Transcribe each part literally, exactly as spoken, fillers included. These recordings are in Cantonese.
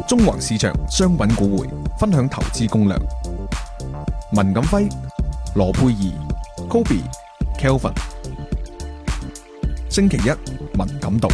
中環市場商品股匯分享投資攻略。文錦輝、羅佩儀、Kobe、Kelvin。星期一文錦道。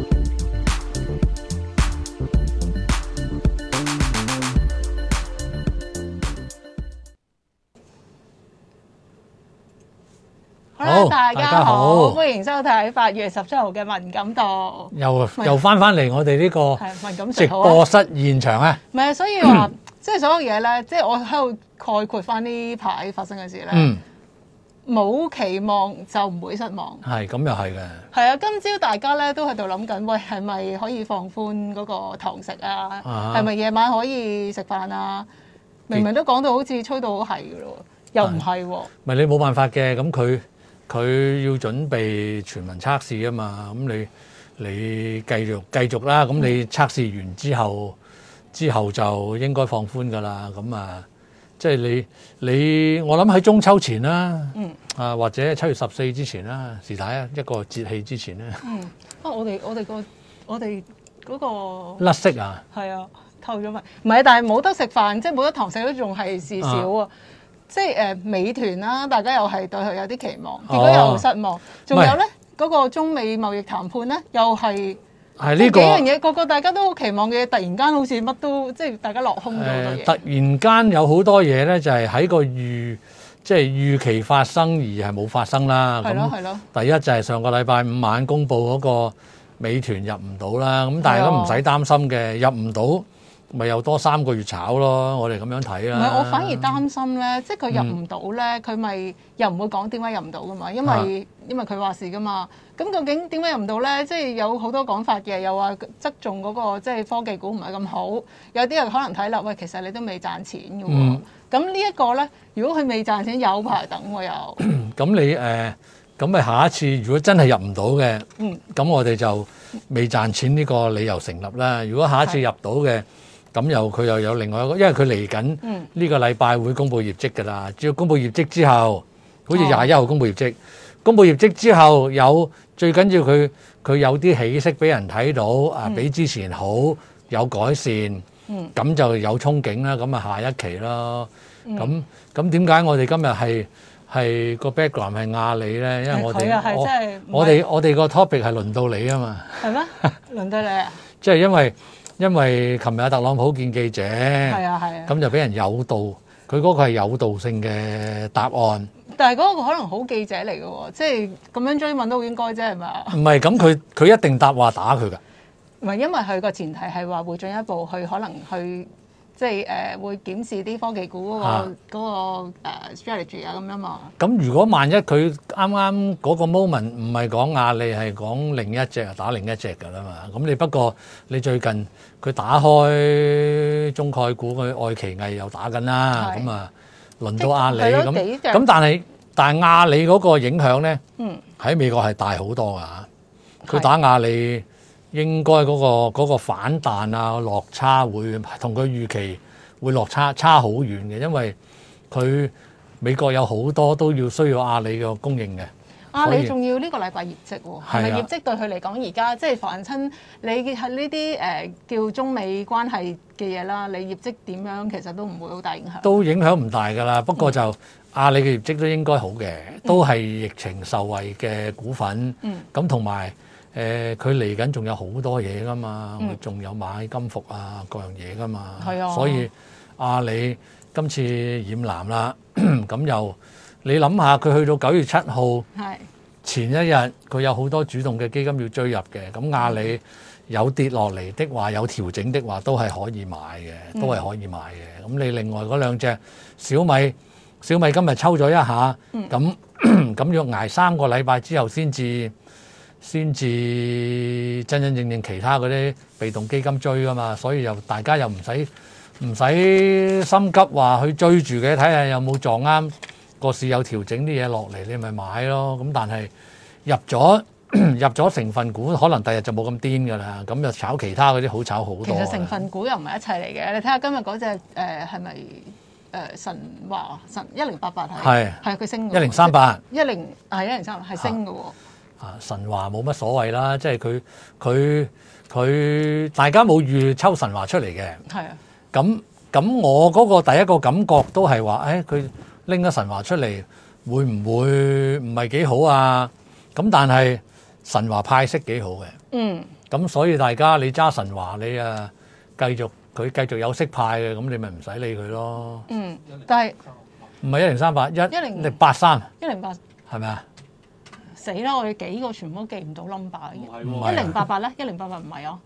好， 大大家家好， 好歡迎收睇八月十七號嘅文錦道。 又又翻翻嚟我哋呢個係文錦直食好啊！ 播室現場啊！ 唔係，所以話即係所有嘢咧，即係我喺度概括翻呢排發生嘅事咧。 嗯， 冇期望就唔會失望。 係咁又係嘅。 係啊，今朝大家咧都喺度諗緊，喂，係咪可以放寬嗰個堂食啊？ 啊係咪夜晚可以食飯啊？明明都講到好似吹到係嘅咯，又唔係喎。 咪你冇辦法嘅，咁佢佢要準備全民測試啊嘛，咁你你繼續繼續啦，咁你測試完之後之後就應該放寬噶啦，咁啊，即係你你我諗喺中秋前啦， 嗯啊或者七月十四之前啦，是但啊一個節氣之前咧， 嗯，啊，我哋我哋個我哋嗰個甩色啊， 係啊，透咗咪？唔係，但係冇得食飯，即係冇得堂食都仲係事少啊！即係誒、呃、美團啦，大家又係對佢有啲期望，結果又失望。仲、有咧嗰、個中美貿易談判咧，又係係呢個幾樣嘢，個個大家都好期望嘅嘢，突然間好似乜都即係大家落空咗好多嘢。 誒突然間有好多嘢咧，就係喺個預即係預期發生而係冇發生啦。 係咯係咯。 第一就係上個禮拜五晚公佈嗰個美團入唔到啦，咁大家都唔使擔心嘅，入唔到咪又多三個月炒咯。我哋咁樣睇啦。 唔係，我反而擔心咧，即係佢入唔到咧，佢咪、嗯、又唔會講點解入唔到噶嘛？因為、啊、因為佢話事噶嘛。咁究竟點解入唔到咧？即係有好多講法嘅，又話側重嗰、嗰個即係科技股唔係咁好。有啲人可能睇落，喂，其實你都未賺錢嘅喎。咁、嗯、呢一個咧，如果佢未賺錢，有排等喎又。咁你誒，咁咪下一次如果真係入唔到嘅，咁、嗯、我哋就未賺錢呢個理由成立啦。如果下一次入到嘅，咁又佢又有另外一個，因為佢嚟緊呢個禮拜會公佈業績㗎啦。只要公佈業績之後，好似廿一號公佈業績，哦、公佈業績之後有最緊要佢佢有啲起色俾人睇到，啊、嗯，比之前好有改善，咁、嗯、就有憧憬啦。咁啊下一期咯。咁咁點解我哋今日係係個 background 係亞里咧？因為我哋我我哋我哋個 topic 係輪到你啊嘛。係咩？輪到你啊？即係因為。因為琴日特朗普見記者，係啊係啊，咁就俾人誘導，佢嗰個係誘導性嘅答案。但係嗰個可能好記者嚟嘅喎，即係咁樣追問都應該啫，係咪啊？唔係，咁佢佢一定答話打佢㗎。唔係，因為佢個前提係話會進一步去可能去。即係誒、呃、會檢視啲科技股嗰、那個嗰、啊那個、uh, strategy 啊咁樣嘛。咁如果萬一佢啱啱嗰個 moment 唔係講亞利，係講另一隻打另一隻㗎啦嘛。咁你不過你最近佢打開中概股，佢愛奇藝又打緊啦。咁啊輪到亞利咁。咁但係但係亞利嗰個影響咧，喺、嗯、美國係大好多㗎。佢打亞利。應該嗰、那個那個反彈啊落差會同佢預期會落差差好遠嘅，因為佢美國有好多都要需要阿里嘅供應嘅。阿里仲要呢個禮拜業績喎、哦，係咪業績對佢嚟講而家即係凡親你係呢啲誒叫中美關係嘅嘢啦，你業績點樣其實都唔會好大影響。都影響唔大㗎啦，不過就阿里嘅業績都應該好嘅，都係疫情受惠嘅股份。嗯，咁同埋。誒佢嚟緊仲有好多嘢噶嘛，仲、嗯、有買金服啊各樣嘢噶嘛，啊、所以阿里今次染藍啦，咁又你諗下佢去到九月七號前一日，佢有好多主動嘅基金要追入嘅，咁阿里有跌落嚟的話，有調整的話，都係可以買嘅，都係可以買嘅。咁、嗯、你另外嗰兩隻小米，小米今日抽咗一下，咁咁要捱三個禮拜之後先至。先至真真正正其他嗰啲被動基金追噶嘛，所以又大家又唔使唔使心急話去追住嘅，睇下有冇撞啱個市有調整啲嘢落嚟，你咪買咯。咁但係入咗入咗成分股，可能第日就冇咁癲噶啦，咁就炒其他嗰啲好炒好多。其實成分股又唔係一切嚟嘅，你睇下今日嗰隻誒係咪誒神華神一零八八係係係佢升嘅，一零三八一零係一零三係升嘅喎。 啊神華冇乜所謂啦，即係佢佢佢大家冇預抽神華出嚟嘅。 係啊。 咁咁我嗰個第一個感覺都係話，誒佢拎咗神華出嚟，會唔會唔係幾好啊？咁但係神華派息幾好嘅。 嗯。 咁所以大家你揸神華，你啊繼續佢繼續有息派嘅，咁你咪唔使理佢咯。 嗯，但係唔係一零三八一一零零八三一零八係咪啊？ 死啦！我哋幾個全部都記唔到 number。 唔係一零八八咧，一零八八唔係啊。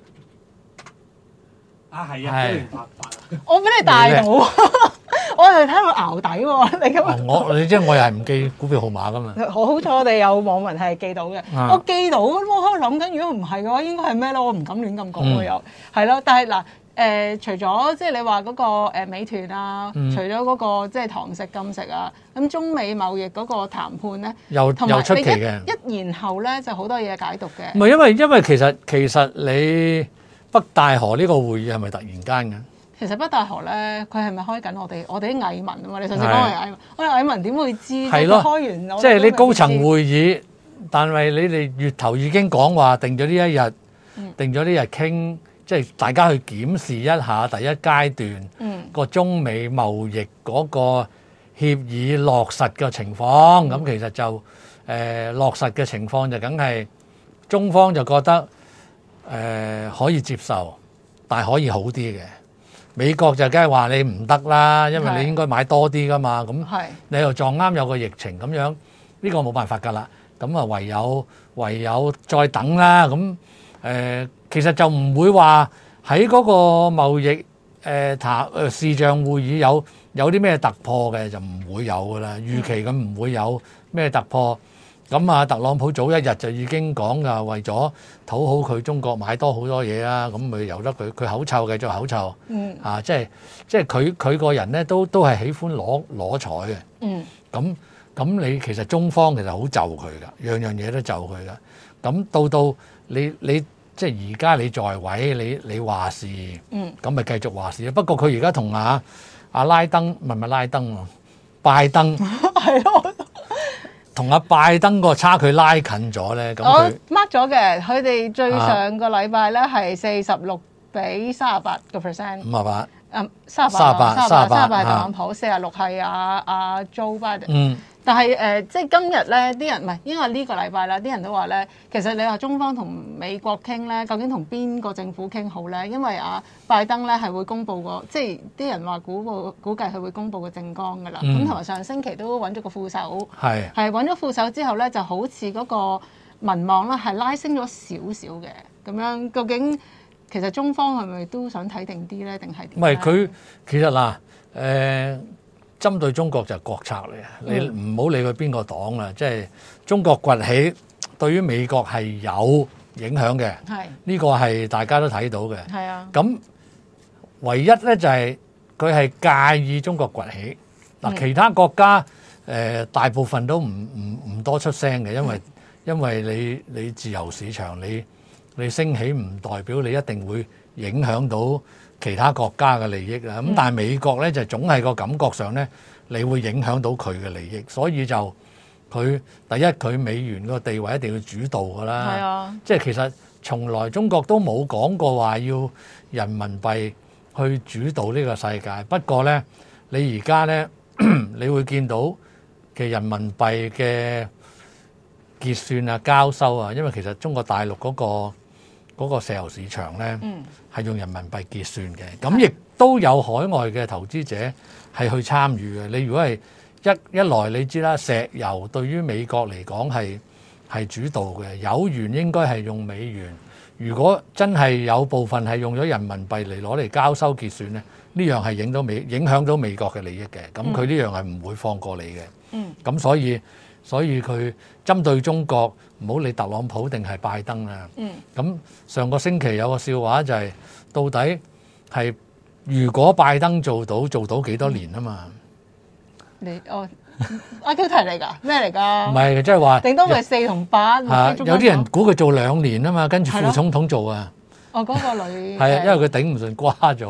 啊係啊， 係一零八八。 我俾你帶到，我係睇到淆底喎。你哦咁， 我你知我又係唔記股票號碼噶嘛？ 好好彩我哋有網民係記到嘅。 啊我記到，咁我喺度諗緊，如果唔係嘅話，應該係咩咧？我唔敢亂咁講喎，又係咯。但係嗱。誒，除咗即係你話嗰個誒美團啊，除咗嗰個即係堂食禁食啊，咁中美貿易嗰個談判咧， 又同埋又出奇你嘅。 一一言後咧，就好多嘢解讀嘅。 唔係因為因為其實其實你北戴河呢個會議係咪突然間嘅？ 其實北戴河咧，佢係咪開緊我哋我哋啲蟻民啊嘛？你上次講我係蟻民，我哋蟻民點會知？ 係咯， 開完我即係你高層會議，但係你哋月頭已經講話定咗呢一日， 嗯、 定咗呢日傾。即係大家去檢視一下第一階段個中美貿易嗰個協議落實嘅情況，咁、嗯、其實就誒、呃、落實嘅情況就梗係中方就覺得誒、呃、可以接受，但係可以好啲嘅。美國就梗係話你唔得啦，因為你應該買多啲噶嘛，咁你又撞啱有個疫情咁樣，呢、呢個冇辦法㗎啦。咁啊唯有唯有再等啦，咁。誒、呃、其實就唔會話喺嗰個貿易誒談誒視像會議有有啲咩突破嘅，就唔會有㗎啦。預期咁唔會有咩突破。咁啊，特朗普早一日就已經講㗎，為咗討好佢中國買多好多嘢啦，咁咪由得佢佢口臭嘅，繼續口臭。嗯。啊，即係即係佢佢個人咧都都係喜歡攞攞彩嘅。嗯。咁咁你其實中方其實好就佢㗎，樣樣嘢都就佢㗎。咁到到你你。即係而家你在位，你你話事，咁咪繼續話事。不過佢而家同阿阿拉登，唔係唔係拉登喎，拜登係咯，同阿拜登個差距拉近咗咧。咁佢 mark 咗嘅，佢哋最上個禮拜咧係四十六比三十八個 percent， 五十八， 嗯，三十八，三十八，三十八係特朗普，四十六係阿阿 Joe Biden。嗯。但係誒、呃，即係今日咧，啲人唔係應該係呢個禮拜啦，啲人都話咧，其實你話中方同美國傾咧，究竟同邊個政府傾好咧？因為啊，拜登咧係會公佈個，即係啲人話估報估計佢會公佈個政綱㗎啦。咁同埋上星期都揾咗個副手，係係揾咗副手之後咧，就好似嗰個民望咧係拉升咗少少嘅咁樣。究竟其實中方係咪都想睇定啲咧，定係點？ 唔係佢其實嗱誒。呃針對中國就係國策嚟啊！你唔好理佢邊個黨啦，即係中國崛起對於美國係有影響嘅。係呢個係大家都睇到嘅。係啊。咁唯一咧就係佢係介意中國崛起嗱，其他國家誒大部分都唔唔唔多出聲嘅，因為因為你你自由市場，你你升起唔代表你一定會影響到其他國家嘅利益啦，咁但係美國咧就總係個感覺上咧，你會影響到佢嘅利益，所以就佢第一佢美元個地位一定要主導㗎啦。係啊，即係其實從來中國都冇講過話要人民幣去主導呢個世界。不過咧，你而家咧，你會見到嘅人民幣嘅結算啊、交收啊，因為其實中國大陸嗰個嗰個石油市場咧，係用人民幣結算嘅，咁亦都有海外嘅投資者係去參與嘅。你如果係一一來，你知啦，石油對於美國嚟講係係主導嘅，有緣應該係用美元。如果真係有部分係用咗人民幣嚟攞嚟交收結算咧，呢樣係影到美影響到美國嘅利益嘅。咁佢呢樣係唔會放過你嘅。嗯，咁所以。所以佢針對中國，唔好理特朗普定係拜登啦。嗯。咁上個星期有個笑話就係、是，到底係如果拜登做到做到幾多年啊嘛？ 你哦，阿 Q 題嚟㗎？咩嚟㗎？ 唔係，即係話頂多咪四同八。 嚇，有啲人估佢做兩年啊嘛，跟住副總統做啊。 哦，嗰、那個女。 係啊，因為佢頂唔順瓜咗。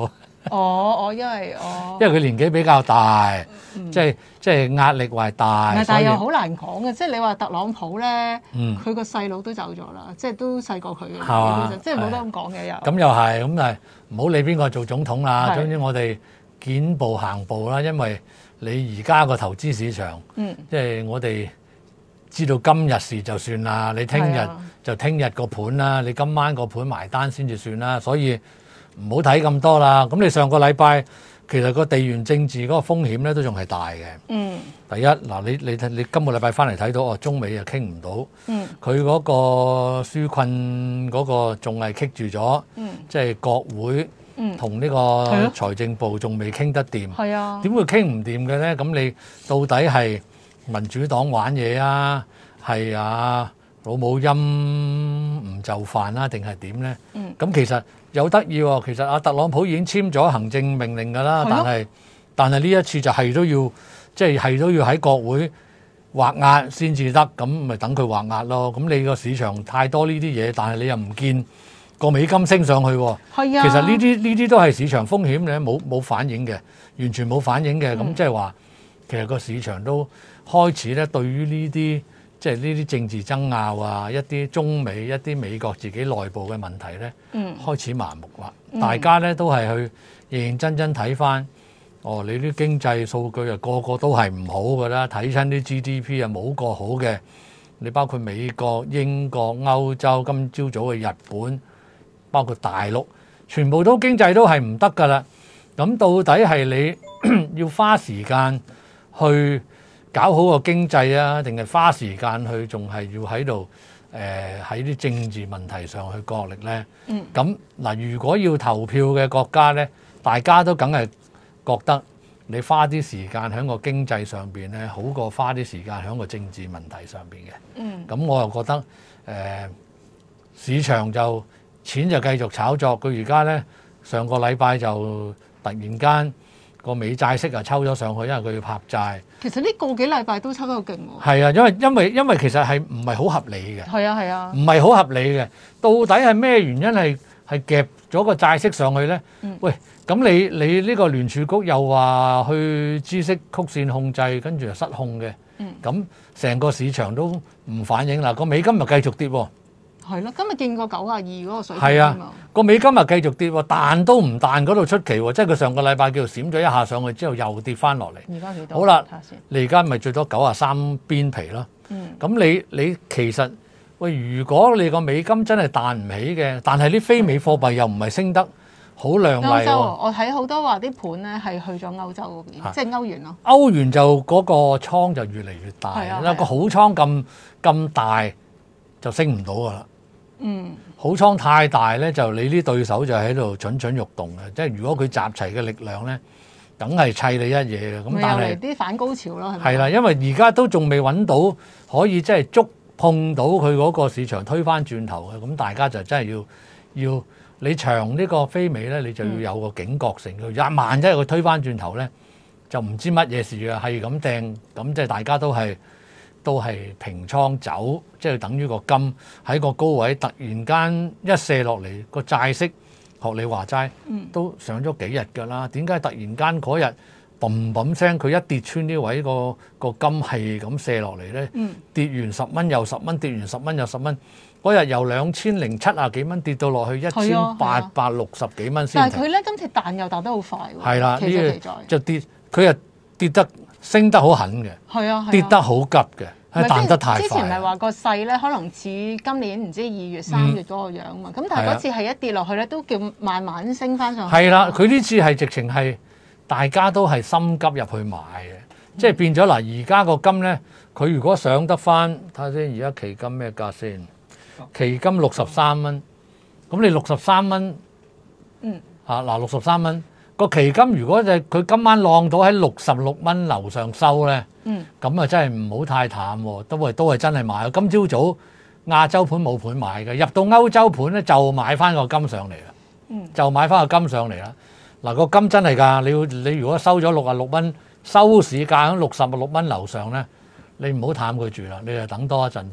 哦，我因為哦， 因為佢年紀比較大， 嗯即係即係壓力話大， 但所以係又好難講嘅，即係你話特朗普咧， 嗯佢個細佬都走咗啦，即係都細過佢嘅， 係嘛其實即係冇得咁講嘅又。 咁又係咁誒，唔好理邊個做總統啦。 係總之我哋見步行步啦，因為你而家個投資市場， 嗯即係我哋知道今日事就算啦，你聽日係啊就聽日個盤啦，你今晚個盤埋單先至算啦，所以唔好睇咁多啦。咁你上個禮拜其實個地緣政治嗰個風險咧都仲係大嘅。 嗯第一嗱，你你睇你今個禮拜翻嚟睇到哦，中美又傾唔到， 嗯佢嗰個紓困嗰個仲係棘住咗， 嗯即係國會嗯， 同呢個係啊財政部仲未傾得掂， 係啊， 點會傾唔掂嘅咧？咁你到底係民主黨玩嘢啊，係啊老母陰唔就範啊，定係點咧？ 嗯咁其實有得意喎，其實阿特朗普已經簽咗行政命令㗎啦， 係咯但係但係呢一次就係都要即係係都要喺國會劃押先至得，咁咪等佢劃押咯。咁你個市場太多呢啲嘢，但係你又唔見個美金升上去喎。 係啊， 其實呢啲呢啲都係市場風險咧，冇冇反應嘅，完全冇反應嘅。咁、 嗯即係話，其實個市場都開始咧，對於呢啲即係呢啲政治爭拗啊，一啲中美一啲美國自己內部嘅問題咧， 嗯開始麻木啦。 嗯大家咧都係去認認真真睇翻，哦，你啲經濟數據啊，個個都係唔好㗎啦，睇親啲 G D P 啊冇個好嘅。你包括美國、英國、歐洲，今朝早嘅日本，包括大陸，全部都經濟都係唔得㗎啦。咁到底係你要花時間去搞好個經濟啊，定係花時間去仲係要喺度誒喺啲政治問題上去角力咧？ 嗯咁嗱，如果要投票嘅國家咧，大家都梗係覺得你花啲時間喺個經濟上邊咧，好過花啲時間喺個政治問題上邊嘅。 嗯咁我又覺得誒、呃、市場就錢就繼續炒作，佢而家咧上個禮拜就突然間個美債息啊抽咗上去，因為佢要拍債。 其實呢個幾禮拜都抽得好勁喎。 係啊，因為因為因為其實係唔係好合理嘅， 係啊係啊， 唔係好合理嘅。到底係咩原因係係夾咗個債息上去咧？ 嗯喂，咁你你呢個聯儲局又話去孳息曲線控制，跟住又失控嘅。 嗯咁成個市場都唔反映啦，個美金又繼續跌喎。 係咯，今日見過九啊二嗰個水平係啊嘛。， 個美金又繼續跌喎，彈都唔彈嗰度出奇喎，即係佢上個禮拜叫做閃咗一下上去之後又跌翻落嚟。 而家幾多？ 好啦睇下先。 你而家咪最多九啊三邊皮咯。 嗯咁你你其實喂，如果你個美金真係彈唔起嘅，但係啲非美貨幣又唔係升得好亮麗歐洲喎。 啊我睇好多話啲盤咧係去咗歐洲嗰邊， 嚇即係歐元咯。 歐元就嗰個倉就越嚟越大， 係啊因為個好倉咁咁大就升唔到噶啦。 嗯， 好倉太大咧，就你啲對手就喺度蠢蠢欲動嘅，即係如果佢集齊嘅力量咧，梗係砌你一嘢嘅。咁咪又但係嚟啲反高潮咯，係咪？ 係啦，因為而家都仲未揾到可以即係觸碰到佢嗰個市場推翻轉頭嘅，咁大家就真係要要你長呢個非美咧，你就要有個警覺性。佢一萬一佢推翻轉頭咧，就唔知乜嘢事嘅，係咁掟，咁即係大家都係。都係平倉走，即係等於個金喺個高位突然間一瀉落嚟，個債息學你話齋都上咗幾日㗎啦。點解突然間嗰日嘣嘣聲佢一跌穿呢位個個金係咁瀉落嚟咧？ 嗯跌完十蚊又十蚊，跌完十蚊又十蚊。嗰日由兩千零七啊幾蚊跌到落去一千八百六十幾蚊先停。 但係佢咧今次彈又彈得好快喎。 係啦， 其實呢其在個就跌，佢又跌得升得好狠嘅。 係啊，係啊跌得好急嘅， 唔係彈得太快。 之前咪話個勢咧，可能似今年唔知二月、三月嗰個樣嘛。咁、但係嗰次係一跌落去咧，都叫慢慢升翻上去。 係啦，佢呢次係直情係大家都係心急入去買嘅，即係變咗嗱。而家個金咧，佢如果上得翻，睇下先，而家期金咩價先？期金六十三蚊，咁你六十三蚊， 嗯， 啊嗱六十三蚊個期金，如果就佢今晚浪到喺六十六蚊樓上收咧， 嗯， 咁啊真係唔好太淡喎，都係都係真係買。今朝早亞洲盤冇盤買嘅，入到歐洲盤咧就買翻個金上嚟啦， 嗯， 就買翻個金上嚟啦。嗱個金真係㗎，你要你如果收咗六啊六蚊，收市價喺六十六蚊樓上咧，你唔好淡佢住啦，你就等多一陣先啦。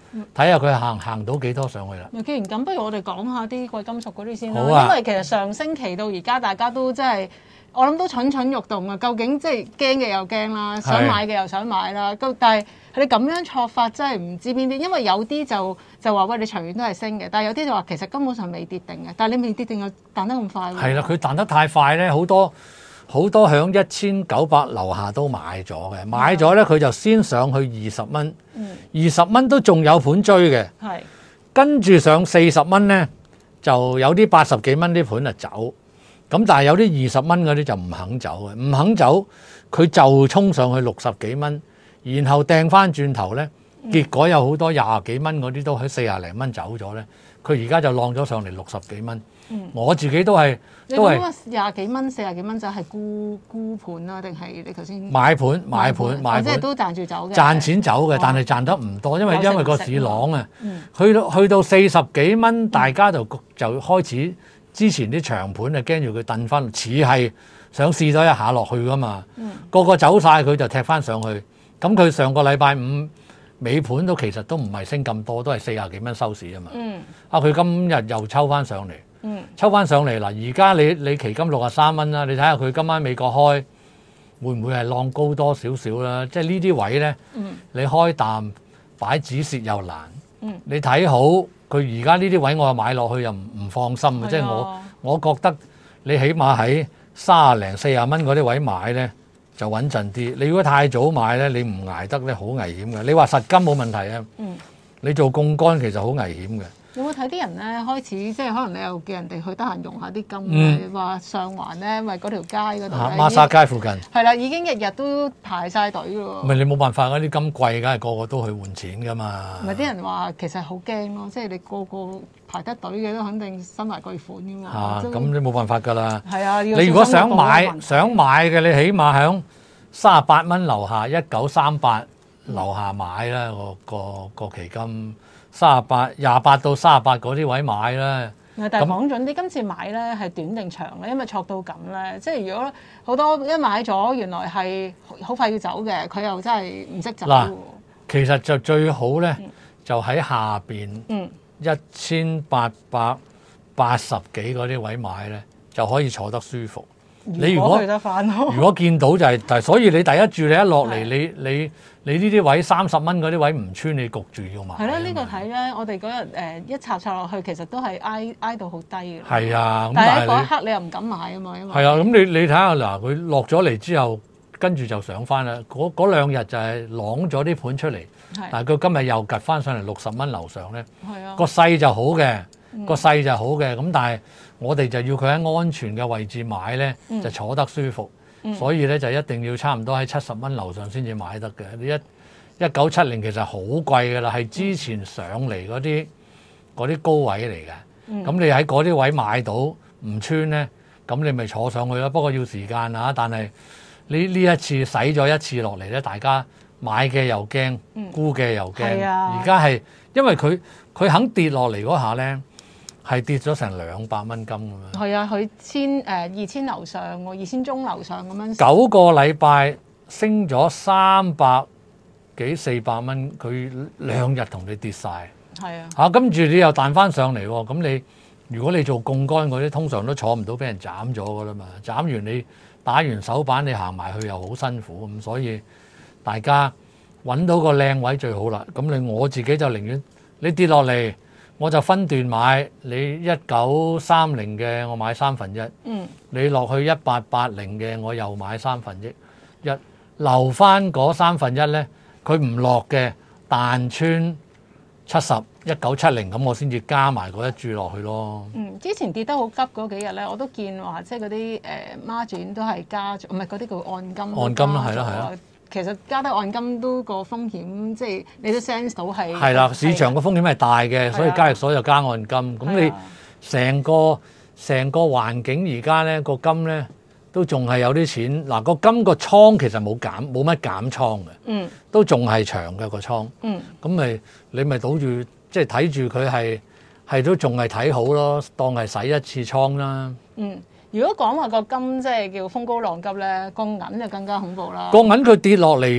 睇下佢行行到幾多上去啦。 既然咁，不如我哋講下啲貴金屬嗰啲先啦。 好啊因為其實上星期到而家，大家都真係我諗都蠢蠢欲動啊！究竟即係驚嘅又驚啦，想買嘅又想買啦。咁但係你咁樣錯法真係唔知邊啲，因為有啲就就話喂你長遠都係升嘅，但係有啲就話其實根本上未跌定嘅。但係你未跌定又彈得咁快喎。 係啦，佢彈得太快咧，好多好多響一千九百樓下都買咗嘅，買咗咧佢就先上去二十蚊，二十蚊都仲有盤追嘅。 係跟住上四十蚊咧，就有啲八十幾蚊啲盤就走。咁但係有啲二十蚊嗰啲就唔肯走嘅，唔肯走佢就衝上去六十幾蚊，然後掟翻轉頭咧，結果有好多廿幾蚊嗰啲都喺四廿零蚊走咗咧，佢而家就浪咗上嚟六十幾蚊。嗯、我自己都係都係廿幾蚊、四廿幾蚊就係沽沽盤啊，定係你頭先買盤買盤買盤， 即係都賺住走嘅， 賺錢走嘅，但係賺得唔多，因為因為個市朗啊，去到去到四十幾蚊，大家就就開始。之前啲長盤啊，驚住佢掟翻，似係想試咗一下落去噶嘛。嗯、個個走晒，佢就踢翻上去。咁佢上個禮拜五尾盤都其實都唔係升咁多，都係四廿幾蚊收市啊嘛。嗯、啊，佢今日又抽翻上嚟，嗯、抽翻上嚟嗱。而家你你期金六十三蚊啦，你睇下佢今晚美國開會唔會係浪高多少少啦？即係呢啲位咧，嗯、你開淡擺止蝕又難。嗯、你睇好。佢而家呢啲位我又買落去又唔唔放心嘅，即係我我覺得你起碼喺三廿零四廿蚊嗰啲位買咧就穩陣啲。你如果太早買咧，你唔捱得咧，好危險嘅。你話實金冇問題啊，嗯、你做槓桿其實好危險嘅。有冇睇啲人咧開始即係可能你又叫人哋去得閒用下啲金，話、嗯、上環咧，咪嗰條街嗰度，孖沙街附近係啦，已經日日都排晒隊㗎喎。唔係你冇辦法嗰啲金貴，梗係個個都去換錢㗎嘛。唔係啲人話其實好驚咯，即係你個個排得隊嘅都肯定身懷巨款㗎嘛。嚇，咁你冇辦法㗎啦。係啊，你如果想買想買嘅，你起碼響三十八蚊樓下，一九三八樓下買啦，個個個期金。三十八、廿八到三十八嗰啲位買啦。但係講準啲，今次買咧係短定長咧？因為錯到咁咧，即係如果好多一買咗，原來係好快要走嘅，佢又真係唔識走。嗱，其實就最好咧，嗯、就喺下邊一千八百八十幾嗰啲位買咧，就可以坐得舒服。你如果如果見到就係、係，所以你第一注你一落嚟，你你你呢啲位三十蚊嗰啲位唔穿，你焗住要買。係咯，呢個睇咧，我哋嗰日誒一插插落去，其實都係挨挨到好低嘅。係啊，但係嗰一刻你又唔敢買啊嘛，因為係啊，咁你你睇下嗱，佢落咗嚟之後，跟住就上翻啦。嗰嗰兩日就係啷咗啲盤出嚟，但係佢今日又趌翻上嚟六十蚊樓上咧。係啊，個勢就好嘅，個勢就好嘅，咁但係。我哋就要佢喺安全嘅位置買咧，就坐得舒服，嗯、所以咧就一定要差唔多喺七十蚊樓上先至買得嘅。你一一九七零其實好貴㗎啦，係之前上嚟嗰啲嗰啲高位嚟嘅。咁、嗯、你喺嗰啲位買到唔穿咧，咁你咪坐上去啦。不過要時間啊，但係呢呢一次洗咗一次落嚟咧，大家買嘅又驚，沽嘅又驚。而家係因為佢佢肯跌落嚟嗰下咧。係跌咗成兩百蚊金咁樣。係啊，佢千誒二千樓上喎，二千中樓上咁樣。九個禮拜升咗三百幾四百蚊，佢兩日同你跌晒。係啊。嚇，跟住你又彈翻上嚟喎，咁你如果你做槓桿嗰啲，通常都坐唔到，俾人斬咗噶啦嘛。斬完你打完手板，你行埋去又好辛苦咁，所以大家揾到個靚位最好啦。咁你我自己就寧願你跌落嚟。我就分段買，你一九三零嘅我買三分一，嗯、你落去一八八零嘅我又買三分一，一留翻嗰三分一咧，佢唔落嘅彈穿七十一九七零咁，我先至加埋嗰一注落去咯。嗯，之前跌得好急嗰幾日咧，我都見話即係嗰啲誒孖展都係加咗，唔係嗰啲叫按金。按金啦，係啦，係啦。其實加得按金都個風險，即係你都 sense 到係係啦，市場個風險係大嘅，所以交易所就加按金。咁你成個成個環境而家咧個金咧都仲係有啲錢。嗱，個金個倉其實冇減冇乜減倉嘅，嗯，都仲係長嘅個倉，嗯，咁咪你咪賭住即係睇住佢係係都仲係睇好咯，當係洗一次倉啦，嗯。如果講話個金即係叫風高浪急咧，個銀就更加恐怖啦。個銀佢跌落嚟，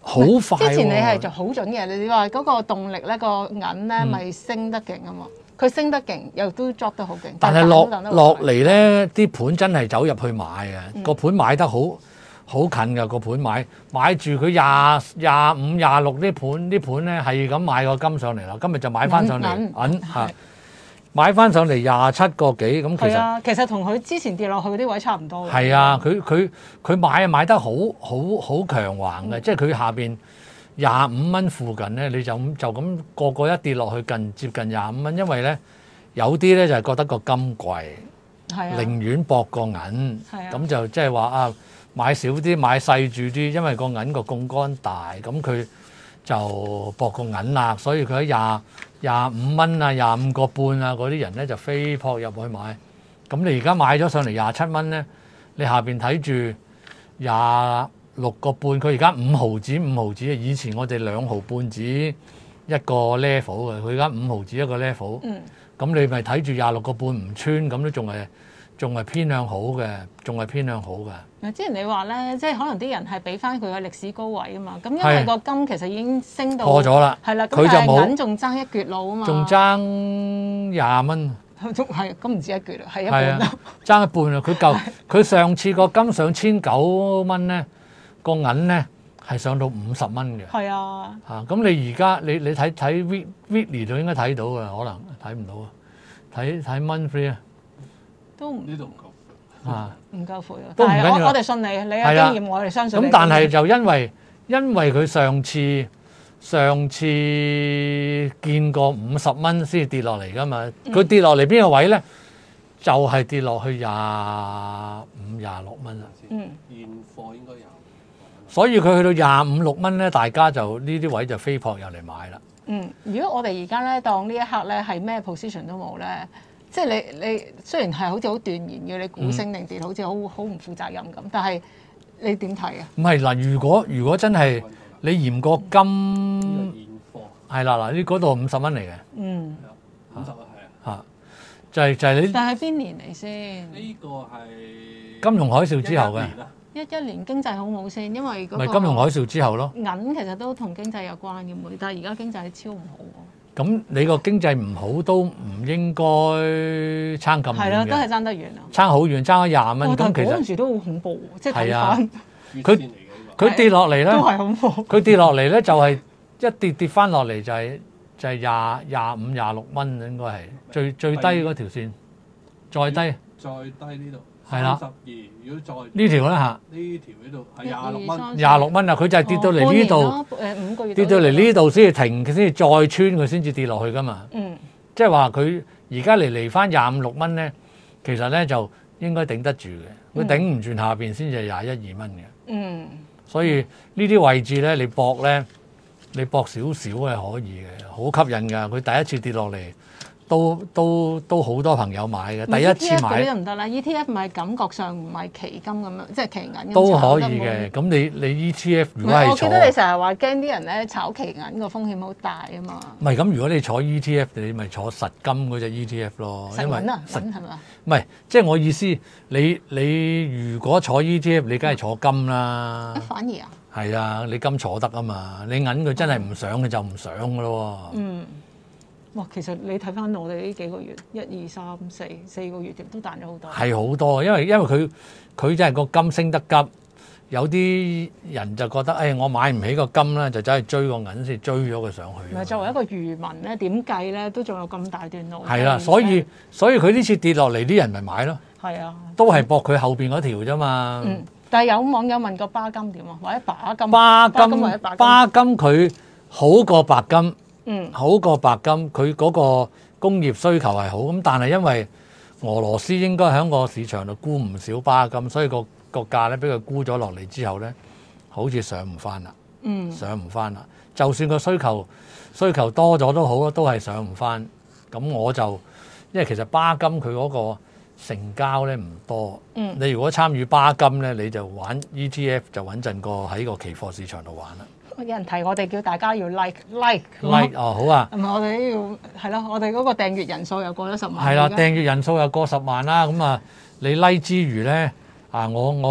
好快喎！ 之前你係就好準嘅，你話嗰個動力咧，個銀咧咪升得勁啊嘛，佢升得勁又都 drop 得好勁。 但係落落嚟咧，啲盤真係走入去買嘅，個盤買得好好近㗎，個盤買買住佢廿廿五廿六啲盤啲盤咧係咁買個金上嚟啦，今日就買翻上嚟銀嚇。買翻上嚟廿七個幾咁，其實、 啊、其實同佢之前跌落去嗰啲位差唔多嘅。 係啊，佢佢佢買啊買得好好好強橫嘅，嗯、即係佢下邊廿五蚊附近咧，你就咁就咁個個一跌落去近接近廿五蚊，因為咧有啲咧就係、是、覺得個金貴， 啊、 寧願搏個銀，咁、啊、就即係話啊買少啲買細住啲，因為個銀個槓桿大，咁佢就搏個銀啦，所以佢喺廿廿五蚊啊，廿五個半啊，嗰啲人咧就飛撲入去買。咁你而家買咗上嚟廿七蚊咧，你下邊睇住廿六個半，佢而家五毫子五毫子啊！以前我哋兩毫半子一個 level 嘅，佢而家五毫子一個 level。嗯。咁你咪睇住廿六個半唔穿，咁都仲係仲係偏向好嘅，仲係偏向好嘅。 之前你話咧，即係可能啲人係俾翻佢嘅歷史高位啊嘛，咁因為個金其實已經升到破咗啦， 係啦， 佢就冇銀仲爭一橛路啊嘛， 仲爭廿蚊， 係咁唔止一橛啦，係一半啦， 爭一半啊！佢舊佢上次個金上千九蚊咧，個銀咧係上到五十蚊嘅， 係啊， 嚇咁你而家你你睇睇 Whitney 就應該睇到嘅，可能睇唔到啊，睇睇 Monthly 啊， 都唔呢度唔夠。 啊，唔夠闊啊！ 都唔緊要， 我我哋信你，你有經驗，我哋相信你。 咁但係就因為因為佢上次上次見過五十蚊先跌落嚟噶嘛，佢、嗯、跌落嚟邊個位咧？就係、是、跌落去廿五廿六蚊啦。 嗯， 現貨應該有。 所以佢去到廿五六蚊咧，大家就呢啲位就飛撲入嚟買啦。 嗯，如果我哋而家咧當呢一刻咧係咩 position 都冇咧？即係你你雖然係好似好斷言嘅，你估升定跌，好似好好唔負責任咁，但係你點睇啊？ 唔係嗱，如果如果真係你嫌個金係啦嗱，呢嗰度五十蚊嚟嘅， 嗯， 五十啊係啊， 嚇就係就係你。 但係邊年嚟先？ 呢個係金融海嘯之後嘅。 一一年經濟好冇先，因為嗰個咪金融海嘯之後咯。 銀其實都同經濟有關嘅，每但係而家經濟超唔好喎。 咁你個經濟唔好都唔應該差咁遠嘅， 係啦，都係爭得遠啊！ 差好遠，爭咗廿蚊。咁其實嗰陣時都好恐怖，即係睇翻佢佢跌落嚟咧， 都係恐怖。 佢跌落嚟咧就係一跌跌翻落嚟就係就係廿廿五廿六蚊應該係最最低嗰條線，再低再低呢度係啦。 十二如果再呢條咧嚇， 呢條呢度係廿六蚊， 廿六蚊啊！佢就係跌到嚟呢度， 誒五個月跌到嚟呢度先至停，先至再穿佢先至跌落去噶嘛。 嗯， 即係話佢而家嚟嚟翻廿五六蚊咧，其實咧就應該頂得住嘅。佢頂唔住下邊先至係廿一二蚊嘅。嗯，所以呢啲位置咧，你搏咧，你搏少少係可以嘅，好吸引㗎。佢第一次跌落嚟。都都都好多朋友買嘅，第一次買都唔得啦。E T F 咪感覺上唔係期金咁樣，即係期銀咁都可以嘅。咁你你 E T F 如果係坐， 我記得你成日話驚啲人咧炒期銀個風險好大啊嘛。 唔係咁，如果你坐 E T F，你咪坐實金嗰隻 E T F 咯。 實銀啊，實係嘛？ 唔係，即係我意思，你你如果坐 E T F，你梗係坐金啦。 反而啊？ 係啊，你金坐得啊嘛，你銀佢真係唔上，佢就唔上噶咯。 嗯。哇，其實你睇翻我哋呢幾個月，一二三四四個月都彈咗好多。係好多，因為因為佢佢真係個金升得急，有啲人就覺得誒、哎、我買唔起個金啦，就走去追個銀先追咗佢上去。 唔係作為一個漁民咧，點計咧都仲有咁大段路。 係啦，所以所以佢呢次跌落嚟，啲人咪買咯。 係啊， 都係搏佢後邊嗰條啫嘛。 嗯，但係有網友問過巴金點啊，或者把金？ 巴金，巴金或者把金？ 巴金佢好過白金。 嗯， 好過白金，佢嗰個工業需求係好，咁但係因為俄羅斯應該喺個市場度沽唔少巴金，所以個個價咧俾佢沽咗落嚟之後咧，好似上唔翻啦， 嗯， 上唔翻啦。就算個需求需求多咗都好，都係上唔翻。咁我就因為其實巴金佢嗰個成交咧唔多，嗯，你如果參與巴金咧，你就玩 E T F 就穩陣過喺個期貨市場度玩啦。 有人提我哋叫大家要 like like like 哦好啊， 係咪我哋都要係咯？我哋嗰個訂閱人數又過咗十萬。 係啦，訂閱人數又過十萬啦。咁啊，你 like 之餘咧啊，我我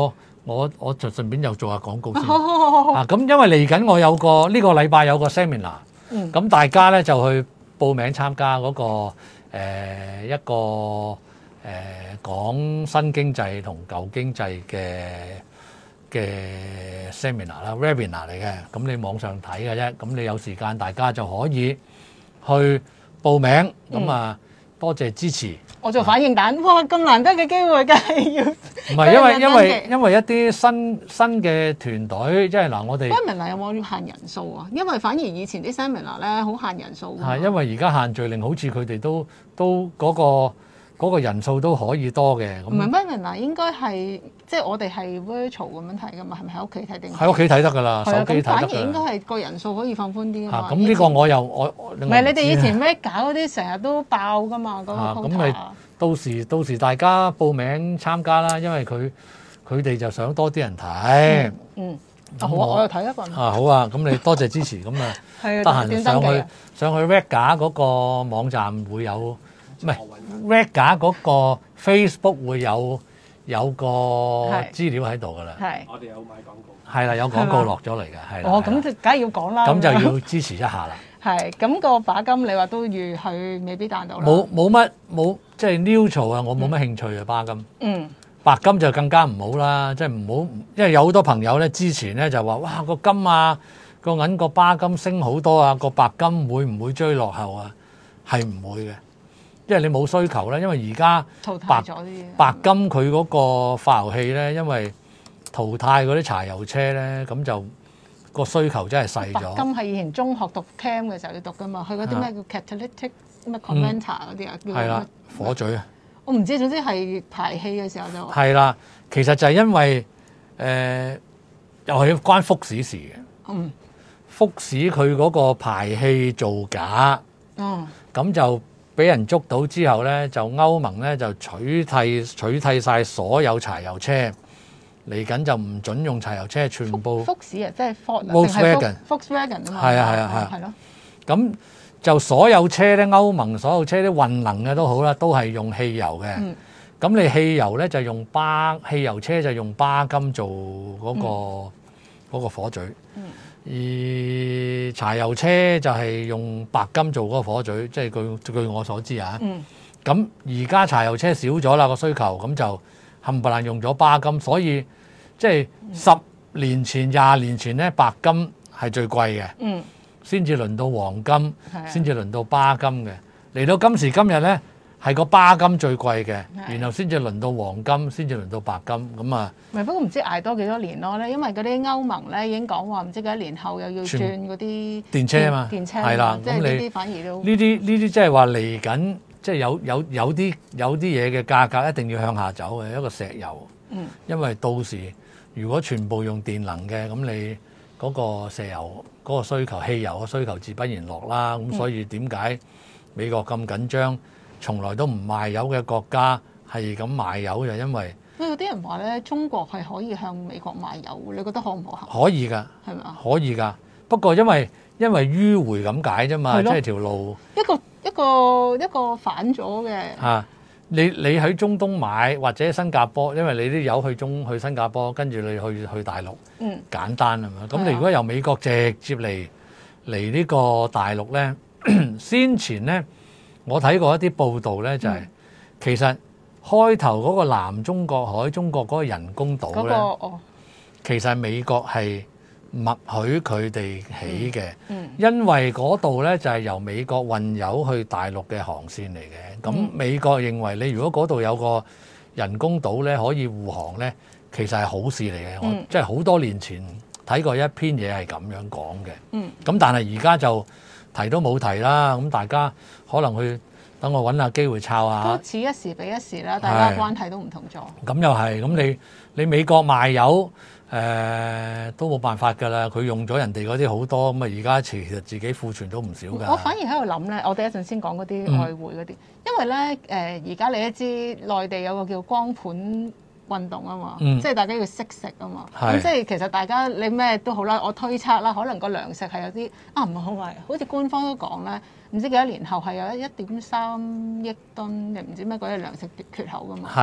我我就順便又做下廣告先。 好好好好好。 啊，咁因為嚟緊我有個呢、呢個禮拜有個 seminar， 嗯， 咁大家咧就去報名參加嗰、嗰個、呃、一個誒、呃、講新經濟同舊經濟嘅嘅 seminar 啦 ，webinar 嚟嘅。咁你網上睇嘅啫，咁你有時間大家就可以去報名。咁啊，多謝支持。 我做反應彈，哇！咁難得嘅機會，梗係要。 唔係因為因為因為一啲新新嘅團隊，即係嗱，我哋 seminar 有冇限人數啊？因為反而以前啲 seminar 咧好限人數㗎嘛。 係因為而家限聚令，好似佢哋都都嗰個嗰個人數都可以多嘅。 唔係 seminar 應該係即係我哋係 virtual 咁樣睇㗎嘛？係咪喺屋企睇定？ 喺屋企睇得㗎啦，手機睇得㗎。 反而應該係個人數可以放寬啲啊嘛。 咁呢個我又我唔係你哋以前咩搞嗰啲成日都爆㗎嘛？嗰個 quota。咁咪到時到時大家報名參加啦，因為佢佢哋就想多啲人睇。 嗯，好啊，我又睇一份。啊， 好啊，咁你多謝支持，咁啊，得閒上去上去 Rega 嗰個網站會有，唔係 Rega 嗰個 Facebook 會有有個資料喺度㗎啦。 係。 我哋有買廣告。 係啦，有廣告落咗嚟嘅，係啦。 哦，咁就梗係要講啦。 咁就要支持一下啦。 係，咁個靶金你話都預佢未必彈到啦。 冇冇乜冇，即係 neutral 啊！我冇乜興趣啊，靶金。嗯。白金就更加唔好啦，即係唔好，因為有好多朋友咧之前咧就話：哇個金啊個銀個靶金升好多啊，個白金會唔會追落後啊？係唔會嘅，因為你冇需求啦。因為而家白白金佢嗰個化油器咧，因為淘汰嗰啲柴油車咧，咁就個需求真係細咗。 白金係以前中學讀 chem 嘅時候要讀㗎嘛，佢嗰啲咩叫 catalytic 咩 converter 嗰啲啊，叫係啦，火嘴啊！ 我唔知，總之係排氣嘅時候就係啦。其實就係因為誒、呃，又係關福士事嘅。嗯，福士佢嗰個排氣造假，嗯，咁就俾人捉到之後咧，就歐盟咧就取締取締晒所有柴油車，嚟緊就唔準用柴油車，全部福士啊，即係 Volkswagen，Volkswagen 啊嘛， 係啊係啊係咯， 咁。就所有車咧，歐盟所有車啲混能嘅都好啦，都係用汽油嘅。咁、嗯、你汽油咧就用巴汽油車就用巴金做嗰、嗰個嗰、嗯、個火嘴，嗯、而柴油車就係用白金做嗰個火嘴，即係據據我所知啊。咁而家柴油車少咗啦個需求，咁就冚唪唥用咗巴金，所以即係十年前、廿年前咧，白金係最貴嘅。嗯先至輪到黃金，先至輪到巴金嘅。嚟到今時今日咧，係個巴金最貴嘅，然後先至輪到黃金，先至輪到白金。咁啊， 唔係不過唔知捱多幾多年咯咧，因為嗰啲歐盟咧已經講話唔知幾多年後又要轉嗰啲電車啊嘛， 電車係啦。 即係呢啲反而都呢啲呢啲即係話嚟緊，即係有有有啲有啲嘢嘅價格一定要向下走嘅一個石油。嗯，因為到時如果全部用電能嘅，咁你嗰個石油嗰個需求，汽油嘅需求自不然落啦。咁所以點解美國咁緊張，從來都唔賣油嘅國家係咁賣油，就因為有啲人話咧，中國係可以向美國賣油，你覺得可唔可行？ 可以㗎，係咪啊？可以㗎，不過因為因為迂迴咁解啫嘛，即係條路一個一個一個反咗嘅嚇。你你喺中東買或者新加坡，因為你啲油去中去新加坡，跟住你去去大陸，嗯，簡單啊嘛。咁你如果由美國直接嚟嚟呢個大陸咧，先前咧我睇過一啲報道咧，就係、是嗯、其實開頭嗰個南中國海、中國嗰個人工島咧，嗰個哦、其實美國係默許佢哋起嘅，嗯嗯、因為嗰度咧就係由美國運油去大陸嘅航線嚟嘅。咁、嗯、美國認為你如果嗰度有個人工島咧可以護航咧，其實係好事嚟嘅。嗯、我即係好多年前睇過一篇嘢係咁樣講嘅。咁、嗯、但係而家就提都冇提啦。咁大家可能去等我揾下機會抄下。 都似一時比一時啦，大家關係都唔同咗。 咁又係，咁你你美國賣油？誒、呃、都冇辦法㗎啦，佢用咗人哋嗰啲好多，咁啊而家其實自己庫存都唔少㗎。 我反而喺度諗咧，我哋一陣先講嗰啲外匯嗰啲，嗯、因為咧誒而家你都知內地有個叫光盤運動啊嘛，嗯、即係大家要識食啊嘛，咁是即係其實大家你咩都好啦，我推測啦，可能個糧食係有啲啊唔係好壞，好似官方都講咧，唔知幾多年後係有一一點三億噸，你唔知咩嗰啲糧食缺口㗎嘛。係。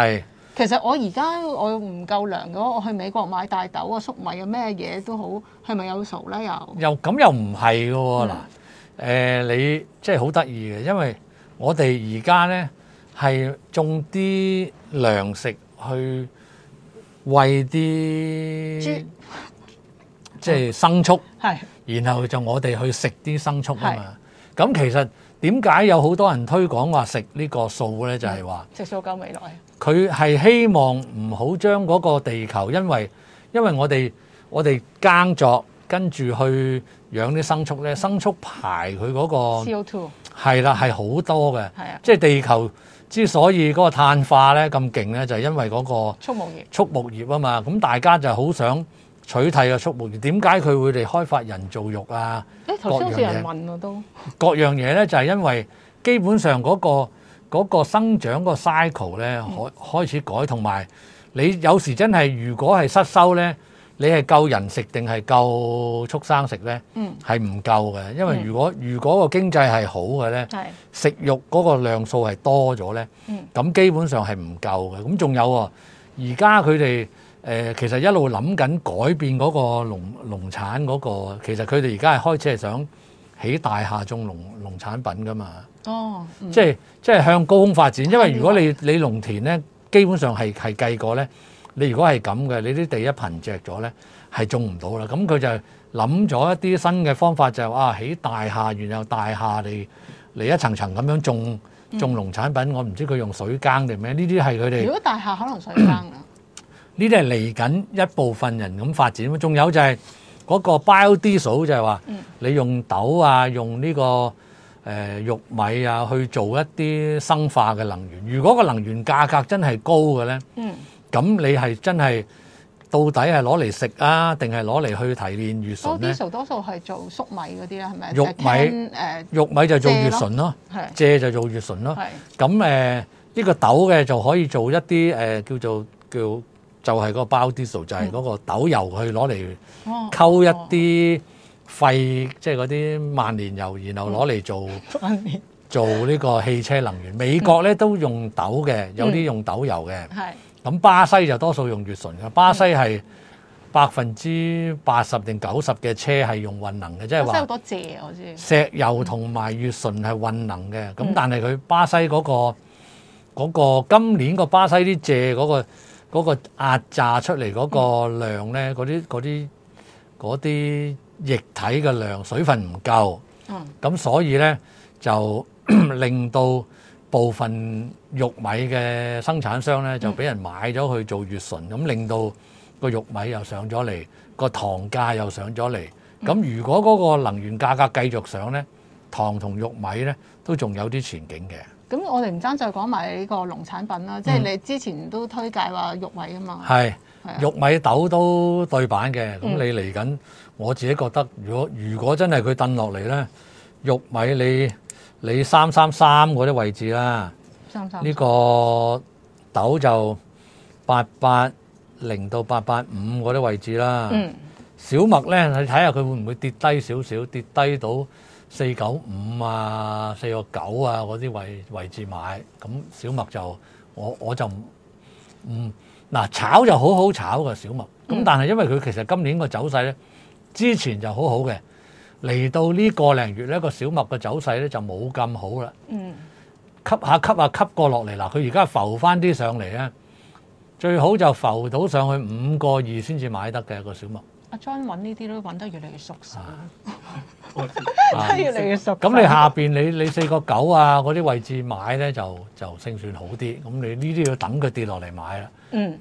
其實我而家我唔夠糧嘅話，我去美國買大豆啊、粟米啊咩嘢都好，係咪有數咧？又又咁又唔係嘅喎嗱，誒、 嗯呃、你即係好得意嘅，因為我哋而家咧係種啲糧食去餵啲豬即係牲畜， 係然後就我哋去食啲牲畜啊嘛。咁其實點解有好多人推廣話食呢個素咧？就係話食素夠未來。 佢係希望唔好將嗰個地球，因為因為我哋我哋耕作跟住去養啲牲畜咧，牲畜排佢嗰個 C O two 係啦，係好多嘅。 係啊， 即係地球之所以嗰個碳化咧咁勁咧，就係因為嗰個畜牧業。 畜牧業啊嘛。咁大家就好想取締個畜牧業。點解佢會嚟開發人造肉啊？ 誒頭先好似有人問喎都。 各樣嘢咧就係因為基本上嗰個嗰個生長個 cycle 咧開開始改，同埋你有時真係如果係失收咧，你係夠人食定係夠畜生食咧？ 嗯， 係唔夠嘅，因為如果如果個經濟係好嘅咧， 係食肉嗰個量數係多咗咧， 嗯， 咁基本上係唔夠嘅。咁仲有喎，而家佢哋誒其實一路諗緊改變嗰個農農產嗰個，其實佢哋而家係開始係想起大廈種農農產品噶嘛。 哦，嗯、 即係即係向高空發展，因為如果你你農田咧，基本上係係計過咧，你如果係咁嘅，你啲地一貧瘠咗咧，係種唔到啦。咁佢就諗咗一啲新嘅方法，就係、啊起大廈，然後大廈嚟嚟一層層咁樣種種農產品。嗯、我唔知佢用水耕定咩？呢啲係佢哋。 如果大廈可能水耕啊？ 呢啲係嚟緊一部分人咁發展。仲有就係嗰個 biodiesel 就係話，你用豆啊，用呢、這個。誒、呃、玉米啊，去做一啲生化嘅能源。如果個能源價格真係高嘅咧，嗯，咁你係真係到底係攞嚟食啊，定係攞嚟去提煉乙醇咧？ 多數係做粟米嗰啲啦，係咪？ 玉米誒，呃、玉米就做乙醇咯，蔗就做乙醇咯。咁誒呢個豆嘅就可以做一啲誒、呃、叫做叫就係、是、個 biodiesel，就係嗰個豆油去攞嚟溝一啲。廢即係嗰啲萬年油，然後攞嚟做、嗯、做呢個汽車能源。美國咧都用豆嘅，有啲用豆油嘅。係、嗯。咁巴西就多數用乙醇嘅。巴西係百分之八十定九十嘅車係用混能嘅，即係話。巴西好多蔗我知。石油同埋乙醇係混能嘅，咁、嗯、但係佢巴西嗰、嗰個嗰、嗰個今年個巴西啲蔗嗰個嗰個壓榨出嚟嗰個量咧，嗰啲嗰啲嗰啲。液體嘅量水分唔夠，咁、嗯、所以咧就令到部分玉米嘅生產商咧就俾人買咗去做乙醇，咁、嗯、令到個玉米又上咗嚟，個糖價又上咗嚟。咁、嗯、如果嗰個能源價格繼續上咧，糖同玉米咧都仲有啲前景嘅。 咁我哋唔爭再講埋呢個農產品啦，即係你之前都推介話玉米啊嘛。係、嗯， 玉米豆都對版嘅。咁、嗯、你嚟緊。我自己覺得，如果如果真係佢燉落嚟咧，玉米你你三三三嗰啲位置啦，三三呢個豆就八八零到八八五嗰啲位置啦。嗯，小麥咧，你睇下佢會唔會跌低少少，跌低到四九五啊、四個九啊嗰啲位位置買。咁小麥就我我就唔唔嗱炒就好好炒嘅小麥。咁、嗯、但係因為佢其實今年個走勢咧。之前就好好嘅，嚟到呢個零月咧，個小麥嘅走勢咧就冇咁好啦。嗯，吸下吸下吸過落嚟嗱，佢而家浮翻啲上嚟咧，最好就浮到上去五個二先至買得嘅個小麥。 阿 John 揾呢啲都揾得越嚟越熟手， 啊、 越嚟越熟。 咁你下邊你你四個九啊嗰啲位置買咧就就勝算好啲。咁你呢啲要等佢跌落嚟買啦。嗯。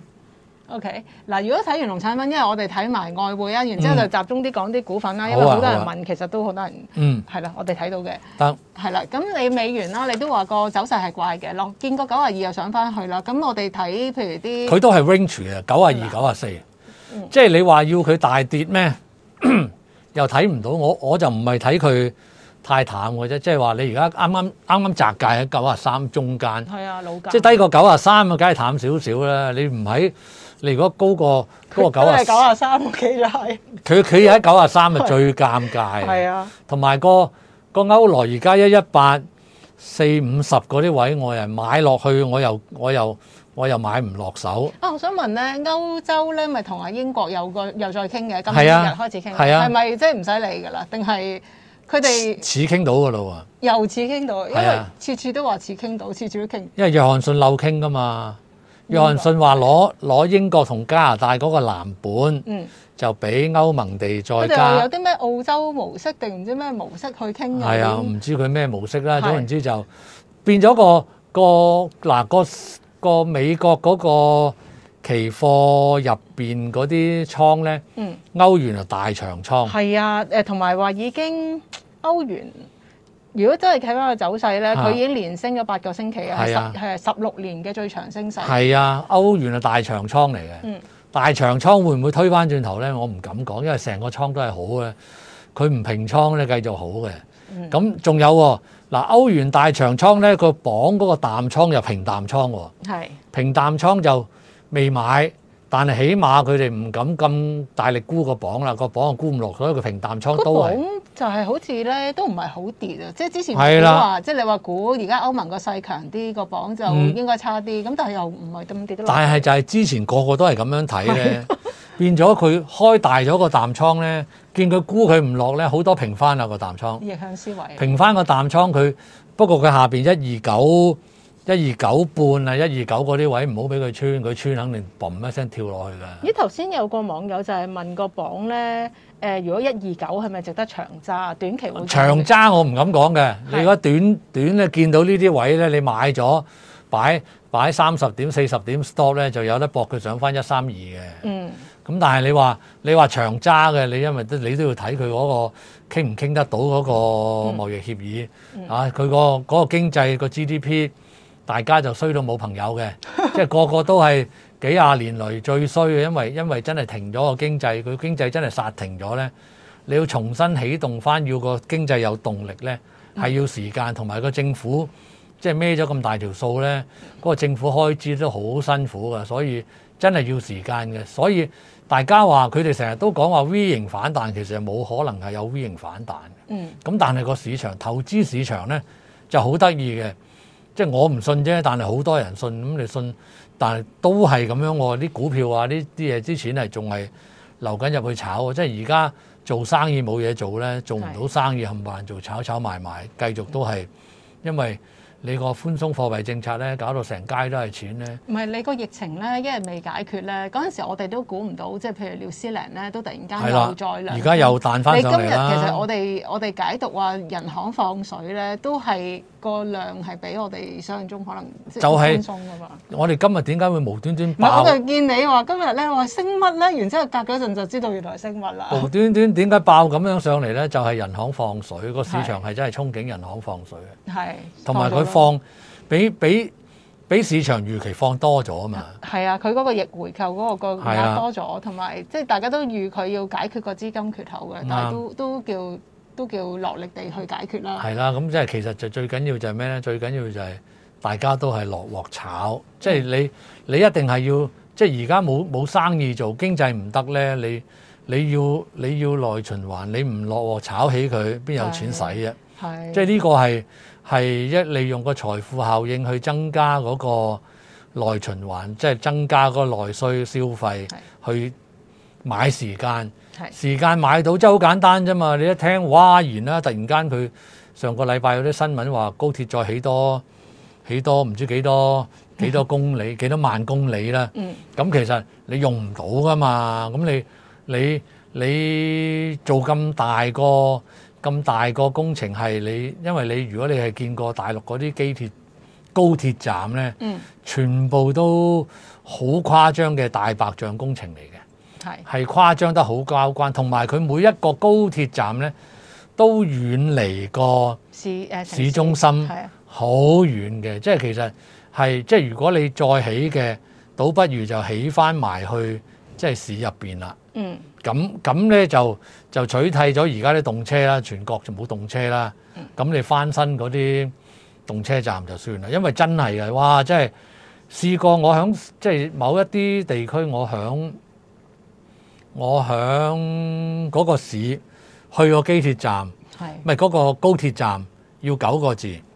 OK，嗱，如果睇完農產品，因為我哋睇埋外匯啊，然之後就集中啲講啲股份啦， 嗯、 因為好多人問， 啊、 其實都好多人， 嗯， 係啦，我哋睇到嘅， 得， 係啦，咁你美元啦，你都話個走勢係怪嘅，落見過九啊二又上翻去啦，咁我哋睇譬如啲， 佢都係 range 嘅，九啊二、九啊四，即係你話要佢大跌咩？又睇唔到，我我就唔係睇佢太淡嘅啫，即係話你而家啱啱啱啱窄界喺九啊三中間， 係啊，老價， 即係低過九啊三啊，梗係淡少少啦，你唔喺。你如果高過高過九啊， 九啊三，我企咗係。 佢佢喺九啊三係最尷尬。係啊，同埋個個歐羅而家一一八， 四五十嗰啲位，我又買落去，我又我又我又買唔落手。 啊，我想問咧，歐洲咧咪同阿英國有個又再傾嘅，今日係啊開始傾， 係啊係咪即係唔使理㗎啦？定係佢哋似傾到㗎咯又似傾到？因為係啊次次都話似傾到，次次都傾。 因為約翰遜漏傾㗎嘛。約翰遜話攞攞英國同加拿大嗰個藍本， 嗯， 就俾歐盟地再佢哋加。 有啲咩澳洲模式定唔知咩模式去傾嘅？ 係啊，唔知佢咩模式啦。 係總言之就變咗個個嗱個個美國嗰個期貨入邊嗰啲倉咧， 嗯， 歐元就大長倉。 係啊，誒同埋話已經歐元。如果真係睇翻個走勢咧，佢、 啊已經連升咗八個星期啊，係係啊十係十六年嘅最長升勢。 係啊，歐元係大長倉嚟嘅。 嗯， 大長倉會唔會推翻轉頭咧？我唔敢講，因為成個倉都係好嘅，佢唔平倉咧繼續好嘅。咁仲、嗯、有喎，嗱歐元大長倉咧，個磅嗰個淡倉又平淡倉喎。 係平淡倉就未買，但係起碼佢哋唔敢咁大力沽個磅啦，個磅就沽唔落，所以個平淡倉都係。 就係好似咧，都唔係好跌啊！即係之前係啦話，即係你話估而家歐盟個勢強啲，個磅就應該差啲。咁、嗯、但係又唔係咁跌得落。 但係就係之前個個都係咁樣睇咧，變咗佢開大咗個淡倉咧，見佢沽佢唔落咧，好多平翻啦個淡倉。 逆向思維。 平翻個淡倉佢，不過佢下邊一二九、一二九半啊、一二九嗰啲位唔好俾佢穿，佢穿肯定嘣一聲跳落去㗎。 咦？頭先有個網友就係問個磅咧。誒、呃，如果一二九係咪值得長揸？短期會長揸我唔敢講嘅。你如果短短咧見到呢啲位咧，你買咗擺擺三十點、四十點 stop 咧，就有得搏佢上翻一三二嘅。 嗯。 咁但係你話你話長揸嘅，你因為都你都要睇佢嗰個傾唔傾得到嗰個貿易協議、嗯嗯、啊，佢個嗰個經濟個 G D P， 大家就衰到冇朋友嘅，即係個個都係。幾廿年嚟最衰嘅，因為因為真係停咗個經濟，佢經濟真係殺停咗咧。你要重新起動翻，要個經濟有動力咧，係要時間，同埋個政府即係孭咗咁大條數咧，嗰個政府開支都好辛苦㗎，所以真係要時間嘅。所以大家話佢哋成日都講話 V 型反彈，其實冇可能係有 V 型反彈嘅。嗯。咁但係個市場投資市場咧就好得意嘅，即係我唔信啫，但係好多人信，咁你信。但係都係咁樣喎，啲股票啊，呢啲嘢之前係仲係流緊入去炒，即係而家做生意冇嘢做咧，做唔到生意冚唪唥做炒炒賣賣，繼續都係因為你個寬鬆貨幣政策咧，搞到成街都係錢咧。 唔係你個疫情咧，一日未解決咧，嗰陣時我哋都估唔到，即係譬如廖思玲咧，都突然間又再量。 而家又彈翻上嚟啦。 你今日其實我哋我哋解讀話人行放水咧，都係個量係比我哋想象中可能即係寬鬆㗎嘛。 我哋今日點解會無端端爆？ 唔係，我就見你話今日咧話升乜咧，然之後隔嗰陣就知道原來升乜啦。 無端端點解爆咁樣上嚟咧？就係人行放水，個市場係真係憧憬人行放水嘅。係，同埋佢放比比比市場預期放多咗啊嘛。係啊，佢嗰個逆回購嗰個個額多咗，同埋即係大家都預佢要解決個資金缺口嘅，但係都都叫都叫落力地去解決啦。係啦，咁即係其實就最緊要就係咩咧？最緊要就係大家都係落鑊炒，即係你你一定係要，即係而家冇冇生意做，經濟唔得咧，你你要你要內循環，你唔落鑊炒起佢，邊有錢使啫？係，即係呢個係。係一利用個財富效應去增加嗰個內循環，即係增加嗰個內需消費，去買時間。時間買到真係好簡單啫嘛！你一聽嘩然啦，突然間佢上個禮拜有啲新聞話高鐵再起多起多唔知幾多幾多公里幾多萬公里啦。嗯，咁其實你用唔到噶嘛？咁你你你做咁大個。咁大個工程係你，因為你如果你係見過大陸嗰啲機鐵高鐵站咧，嗯，全部都好誇張嘅大白象工程嚟嘅，係係誇張得好交關，同埋佢每一個高鐵站咧都遠離個市誒市中心，係好遠嘅，即係其實係即係如果你再起嘅，倒不如就起翻埋去即係市入邊啦。嗯，咁咁咧就就取締咗而家啲動車啦，全國就冇動車啦。咁、嗯、你翻新嗰啲動車站就算啦，因為真係嘅，哇！真係試過我響即係某一啲地區，我響我響嗰個市去個機鐵站，係咪嗰個高鐵站要九個字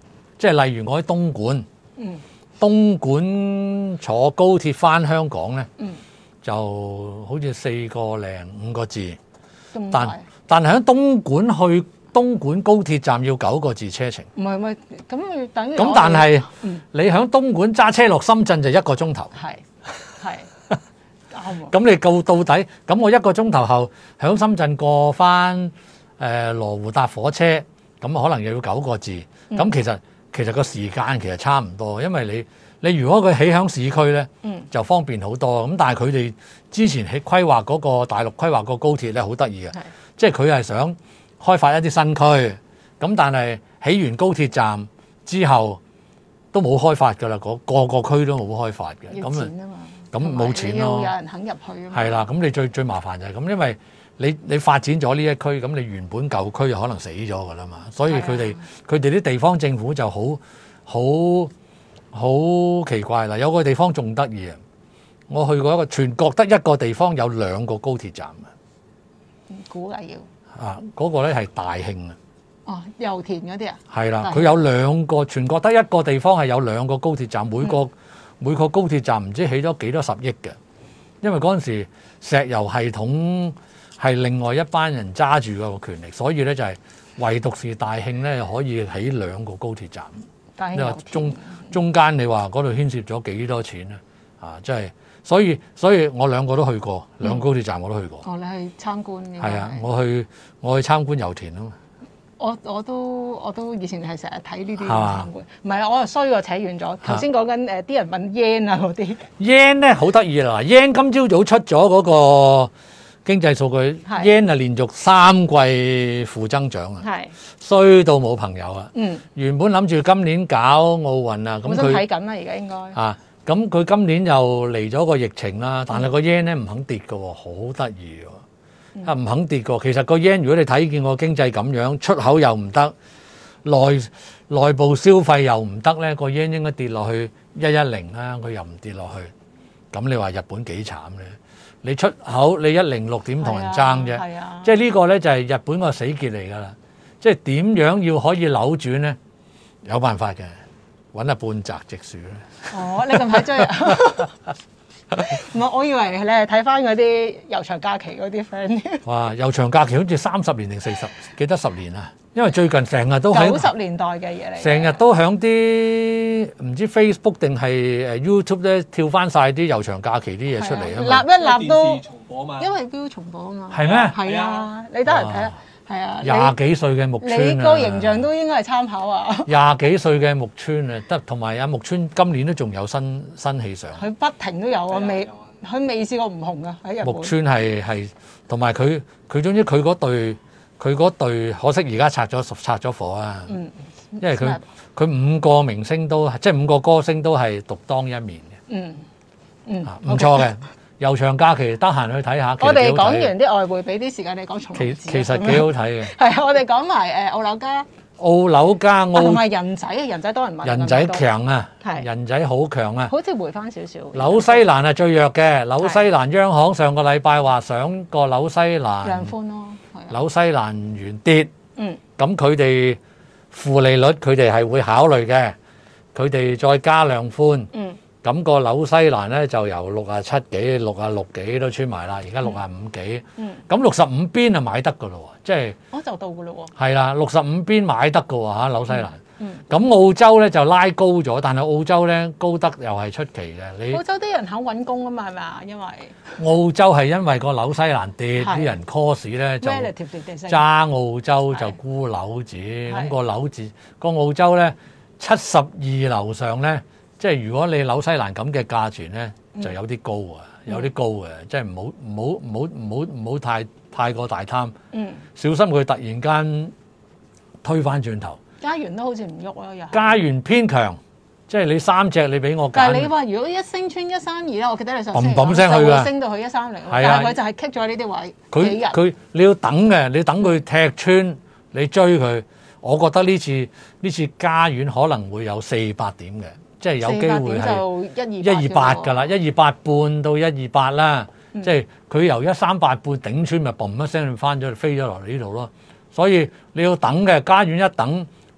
即係例如我喺東莞， 嗯， 東莞坐高鐵翻香港咧， 嗯， 就好似四個零五個字， 咁但快但係喺東莞去東莞高鐵站要九個字車程。 唔係唔係，咁佢等於咁我哋但係嗯你喺東莞揸車落深圳就一個鐘頭。 係係啱喎。 咁你到到底，咁我一個鐘頭後喺深圳過翻誒羅湖搭火車，咁可能又要九個字。咁、 嗯、 其實其實個時間其實差唔多，因為你你如果佢起響市區咧， 嗯就方便好多。咁但係佢哋之前起規劃嗰個大陸規劃個高鐵咧，好得意嘅，即係佢係想開發一啲新區。咁但係起完高鐵站之後都冇開發㗎啦，個個區都冇開發嘅。 要錢啊嘛， 咁冇錢咯， 要有人肯入去啊嘛。 係啦，咁你最最麻煩就係咁，因為你你發展咗呢一區，咁你原本舊區就可能死咗㗎啦嘛，所以佢哋佢哋啲地方政府就好好好奇怪啦。有個地方仲得意啊，我去過一個全國得一個地方有兩個高鐵站嘅， 估計要啊嗰、嗰個咧係大興啊。 哦，油田嗰啲啊， 係啦，佢有兩個，全國得一個地方係有兩個高鐵站，每個、嗯、每個高鐵站唔知起咗幾多十億嘅，因為嗰陣時石油系統係另外一班人揸住個權力，所以咧就係唯獨是大興咧可以起兩個高鐵站。你話中中間你話嗰度牽涉咗幾多錢咧？啊，即係所以所以我兩個都去過，兩個高鐵站我都去過。 哦，你去參觀嘅？ 係啊，我去我去參觀油田啊嘛。 我我都我都以前係成日睇呢啲參觀，唔係啊，我又衰過扯遠咗。頭先講緊誒啲人問 yen 啊嗰啲 yen 咧好得意啦，yen 今朝早出咗嗰個經濟數據 ，yen 啊連續三季負增長啊，衰到冇朋友啊。嗯，原本諗住今年搞奧運啊，咁佢睇緊啦，而家應該啊，咁佢今年又嚟咗個疫情啦，但係個 yen 咧唔肯跌嘅喎，好得意喎。啊唔肯跌過，其實個 yen 如果你睇見個經濟咁樣，出口又唔得，內內部消費又唔得咧，個 yen 應該跌落去一一零啦，佢又唔跌落去。咁你話日本幾慘咧？你出口你一零六點同人爭啫， 係啊， 即係呢個咧就係日本個死結嚟㗎啦。即係點樣要可以扭轉咧？有辦法嘅，揾下半澤直樹咧。 哦，你近排追啊？唔係，我以為你係睇翻嗰啲悠長假期嗰啲 friend。 哇！悠長假期好似三十年定四十幾多十年啊？因為最近成日都喺九十年代嘅嘢嚟， 成日都響啲唔知 Facebook 定係誒 YouTube 咧跳翻晒啲悠長假期啲嘢出嚟啊嘛！ 立一立都重播嘛， 因為標重播啊嘛。 係咩？ 係啊，你得閒睇下。係啊， 廿幾歲嘅木村啊， 你個形象都應該係參考啊。 廿幾歲嘅木村啊，得同埋阿木村今年都仲有新新戲上。 佢不停都有啊，未佢未試過唔紅啊喺日本。 木村係係同埋佢佢總之佢嗰隊佢嗰隊可惜而家拆咗拆咗火啊。嗯，因為佢佢五個明星都即係五個歌星都係獨當一面嘅。嗯嗯，唔錯嘅。悠長假期得閒去睇下。 我哋講完啲外匯，俾啲時間你講重其其實幾好睇嘅。 係啊，我哋講埋誒澳紐加。 澳紐加澳同埋人仔啊，人仔多人問。 人仔強啊， 係人仔好強啊。 好似回翻少少。 紐西蘭係最弱嘅，紐西蘭央行上個禮拜話想個紐西蘭量寬咯， 紐西蘭元跌。 嗯。 咁佢哋負利率，佢哋係會考慮嘅，佢哋再加量寬。嗯。咁個紐西蘭咧就由六啊七幾、六啊六幾都穿埋啦，而家六啊五幾。嗯。咁六十五邊啊買得噶咯喎，即係。 我就到噶咯喎。係啦，六十五邊買得噶喎嚇，紐西蘭。嗯。咁澳洲咧就拉高咗，但係澳洲咧高得又係出奇嘅。你澳洲啲人肯揾工啊嘛，係咪啊？因為澳洲係因為個紐西蘭跌，啲人 course 咧就揸澳洲就沽紐字，咁個紐字個澳洲咧七十二樓上咧。即係如果你紐西蘭咁嘅價錢咧，就有啲高啊，嗯、有啲高嘅，即係唔好唔好唔好唔好唔好太太過大貪，嗯、小心佢突然間推翻轉頭。 加元都好似唔喐咯，又加元偏強，即係你三隻你俾我揀。 但係你話如果一升穿一三二咧，我記得你上砰砰聲去㗎， 升到去一三零， 係啊， 但係佢就係棘咗呢啲位。 佢佢你要等嘅，你等佢踢穿，你追佢。我覺得呢次呢次加元可能會有四百點嘅。即係有機會係一二八㗎啦，一二八半到一二八啦。即係佢由一三八半頂穿，咪嘣一聲翻咗，飛咗落嚟呢度咯。所以你要等嘅，加元一等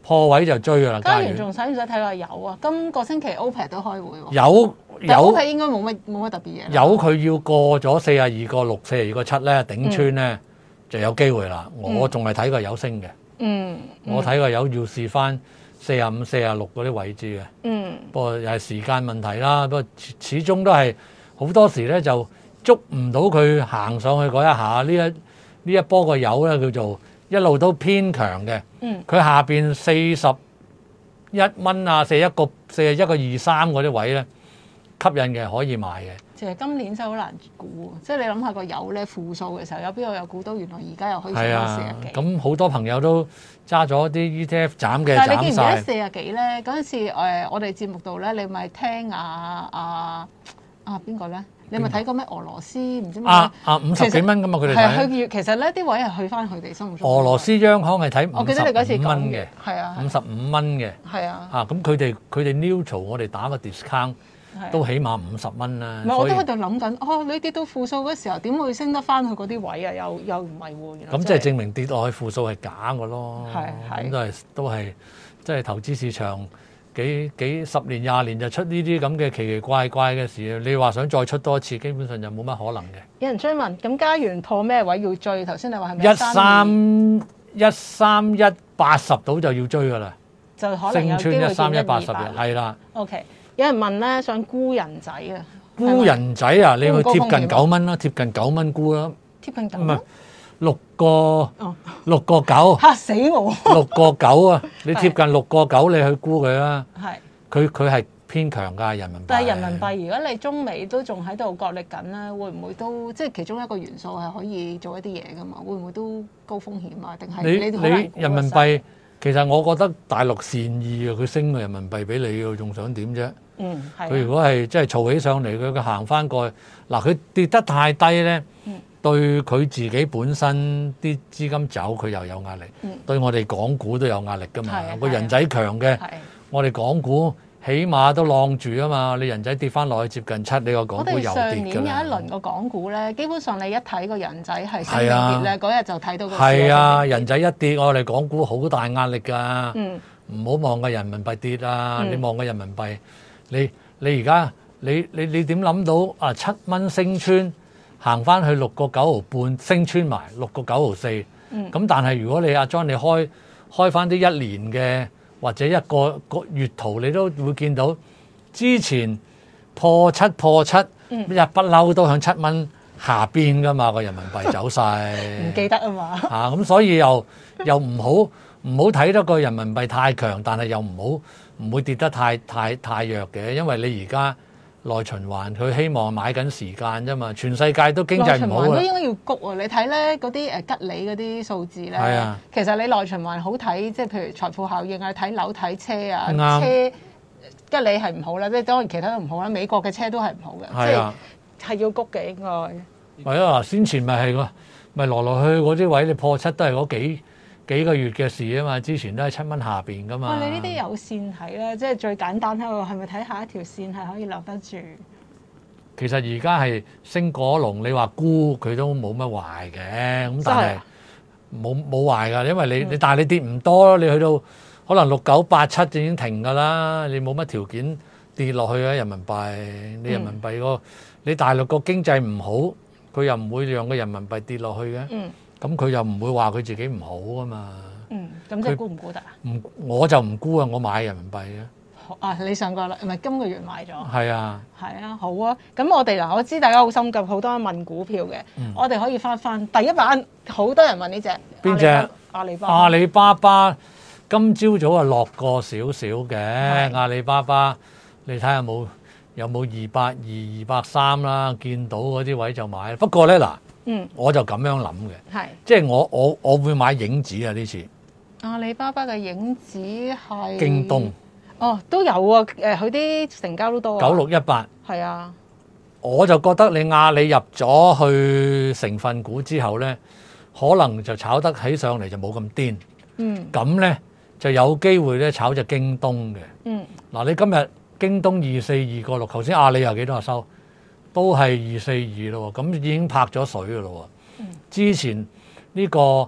破位就追㗎啦。 加加元元仲使唔使睇下油啊？今個星期 OPEC 都開會喎。 有但有 OPEC 應該冇乜冇乜特別嘢啦。 有佢要過咗四十二個六、四十二個七咧，頂穿咧、嗯、就有機會啦。我仲係睇過有升嘅。 嗯， 我睇過有要試翻四十五、四十六嗰啲位置嘅。嗯，不過又係時間問題啦。不過始終都係好多時咧就捉唔到佢行上去嗰一下。呢一呢一波個油咧叫做一路都偏強嘅。嗯，佢下邊四十一蚊啊，四一個四十一個二三嗰啲位咧吸引嘅，可以買嘅。 其實今年真係好難估，即係你諗下個油咧負數嘅時候，有邊個有估到原來而家又可以上到四十幾？ 咁好多朋友都揸咗啲 E T F 斬嘅， 但係你記唔記得斬晒四十幾咧？嗰陣時誒，我哋節目度咧，你咪聽啊啊啊邊個咧？你咪睇過咩俄羅斯唔知咩？ 啊啊五十幾蚊咁嘛，佢哋係睇。 佢其實咧啲位係去翻佢哋心目中。 俄羅斯央行係睇我記得你嗰次五十五蚊講嘅， 係啊， 五十五蚊嘅。 係啊。 啊，咁佢哋佢哋 neutral，我哋打個 discount 都起碼五十蚊啦。 唔係，我都喺度諗緊，哦，你跌到負數嗰時候，點會升得翻去嗰啲位啊？又又唔係喎，原來。 咁即係證明跌落去負數係假嘅咯。 係係。 咁都係都係，即係投資市場幾幾十年廿年就出呢啲咁嘅奇奇怪怪嘅事。你話想再出多一次，基本上就冇乜可能嘅。 有人追問，咁加元破咩位要追？頭先你話係咪一三一三一八十到就要追㗎啦。 就可能有機會升穿一三一八十嘅， 係啦。 OK， 有人問咧，想沽人仔啊？ 沽人仔啊！你去貼近九蚊啦，貼近九蚊沽啦。 貼近九蚊？ 六個六個九。 嚇死我！ 六個九啊！你貼近六個九，你去沽佢啦。 係。 佢佢係偏強㗎人民幣。 但係人民幣，如果你中美都仲喺度角力緊咧，會唔會都即係其中一個元素係可以做一啲嘢㗎嘛？會唔會都高風險啊？定係你你你人民幣？其實我覺得大陸善意啊，佢升個人民幣俾你喎，仲想點啫？ 嗯，係。 佢如果係即係嘈起上嚟，佢佢行翻過去，嗱佢跌得太低咧，嗯、對佢自己本身啲資金走，佢又有壓力。嗯、對我哋港股都有壓力㗎嘛。個人仔強嘅，我哋港股起碼都晾住啊嘛。你人仔跌翻落去接近七，你個港股又跌㗎啦。 我哋上年有一輪個港股咧，基本上你一睇個人仔係升定跌咧，嗰日就睇到個市。 係啊，人仔一跌，我哋港股好大壓力㗎。嗯。唔好望個人民幣跌啊！嗯、你望個人民幣，你你而家你你你點諗到啊？七蚊升穿，行翻去六個九毫半，升穿埋六個九毫四。咁、嗯、但係如果你阿 John 你開開翻啲一年嘅或者一個個月圖，你都會見到之前破七破七，日不嬲都響七蚊下邊㗎嘛，個人民幣走勢。 唔記得啊嘛。嚇咁、啊、所以又又唔好。唔好睇得個人民幣太強，但係又唔好唔會跌得太太太弱嘅，因為你而家內循環，佢希望買緊時間啫嘛。全世界都經濟唔好啊。 內循環都應該要谷啊！你睇咧嗰啲誒吉利嗰啲數字咧， 啊、其實你內循環好睇，即係譬如財富效應啊，睇樓睇車啊， 啱車吉利係唔好啦，即係當然其他都唔好啦。美國嘅車都係唔好嘅，即係係要谷嘅應該。 係啊，先前咪係個咪來來去嗰啲位，你破七都係嗰幾。幾個月嘅事啊嘛，之前都係七蚊下邊噶嘛。 喂，你呢啲有線睇咧，即係最簡單喺度，係咪睇下一條線係可以留得住？ 其實而家係升果龍，你話沽佢都冇乜壞嘅，咁但係冇冇壞㗎，因為你你、嗯、但係你跌唔多咯，你去到可能六九八七就已經停㗎啦，你冇乜條件跌落去啊人民幣，你人民幣個、嗯、你大陸個經濟唔好，佢又唔會讓個人民幣跌落去嘅。嗯。咁佢又唔會話佢自己唔好啊嘛。 嗯，咁即係估唔估得啊？ 唔，我就唔估啊！我買人民幣嘅。 啊，你上個啦，唔係今個月買咗。 係啊。係啊，好啊。咁我哋嗱，我知大家好心急，好多人問股票嘅。嗯、我哋可以翻翻第一版，好多人問呢隻。 邊隻？ 阿里巴巴。 阿里巴巴今朝早啊落過少少嘅。阿里巴巴，你睇下冇有冇二百二、二百三啦？見到嗰啲位就買。不過咧嗱。嗯，我就咁樣諗嘅，係即係我我我會買影子啊！呢次阿里巴巴嘅影子係京東， 哦都有啊，誒佢啲成交都多啊， 九六一八係啊， 我就覺得你阿里入咗去成分股之後咧，可能就炒得起上嚟就冇咁癲，嗯，咁咧就有機會咧炒隻京東嘅，嗯，嗱你今日京東二四二個六，頭先阿里又幾多收？都係二四二咯，咁已經拍咗水噶咯。之前呢個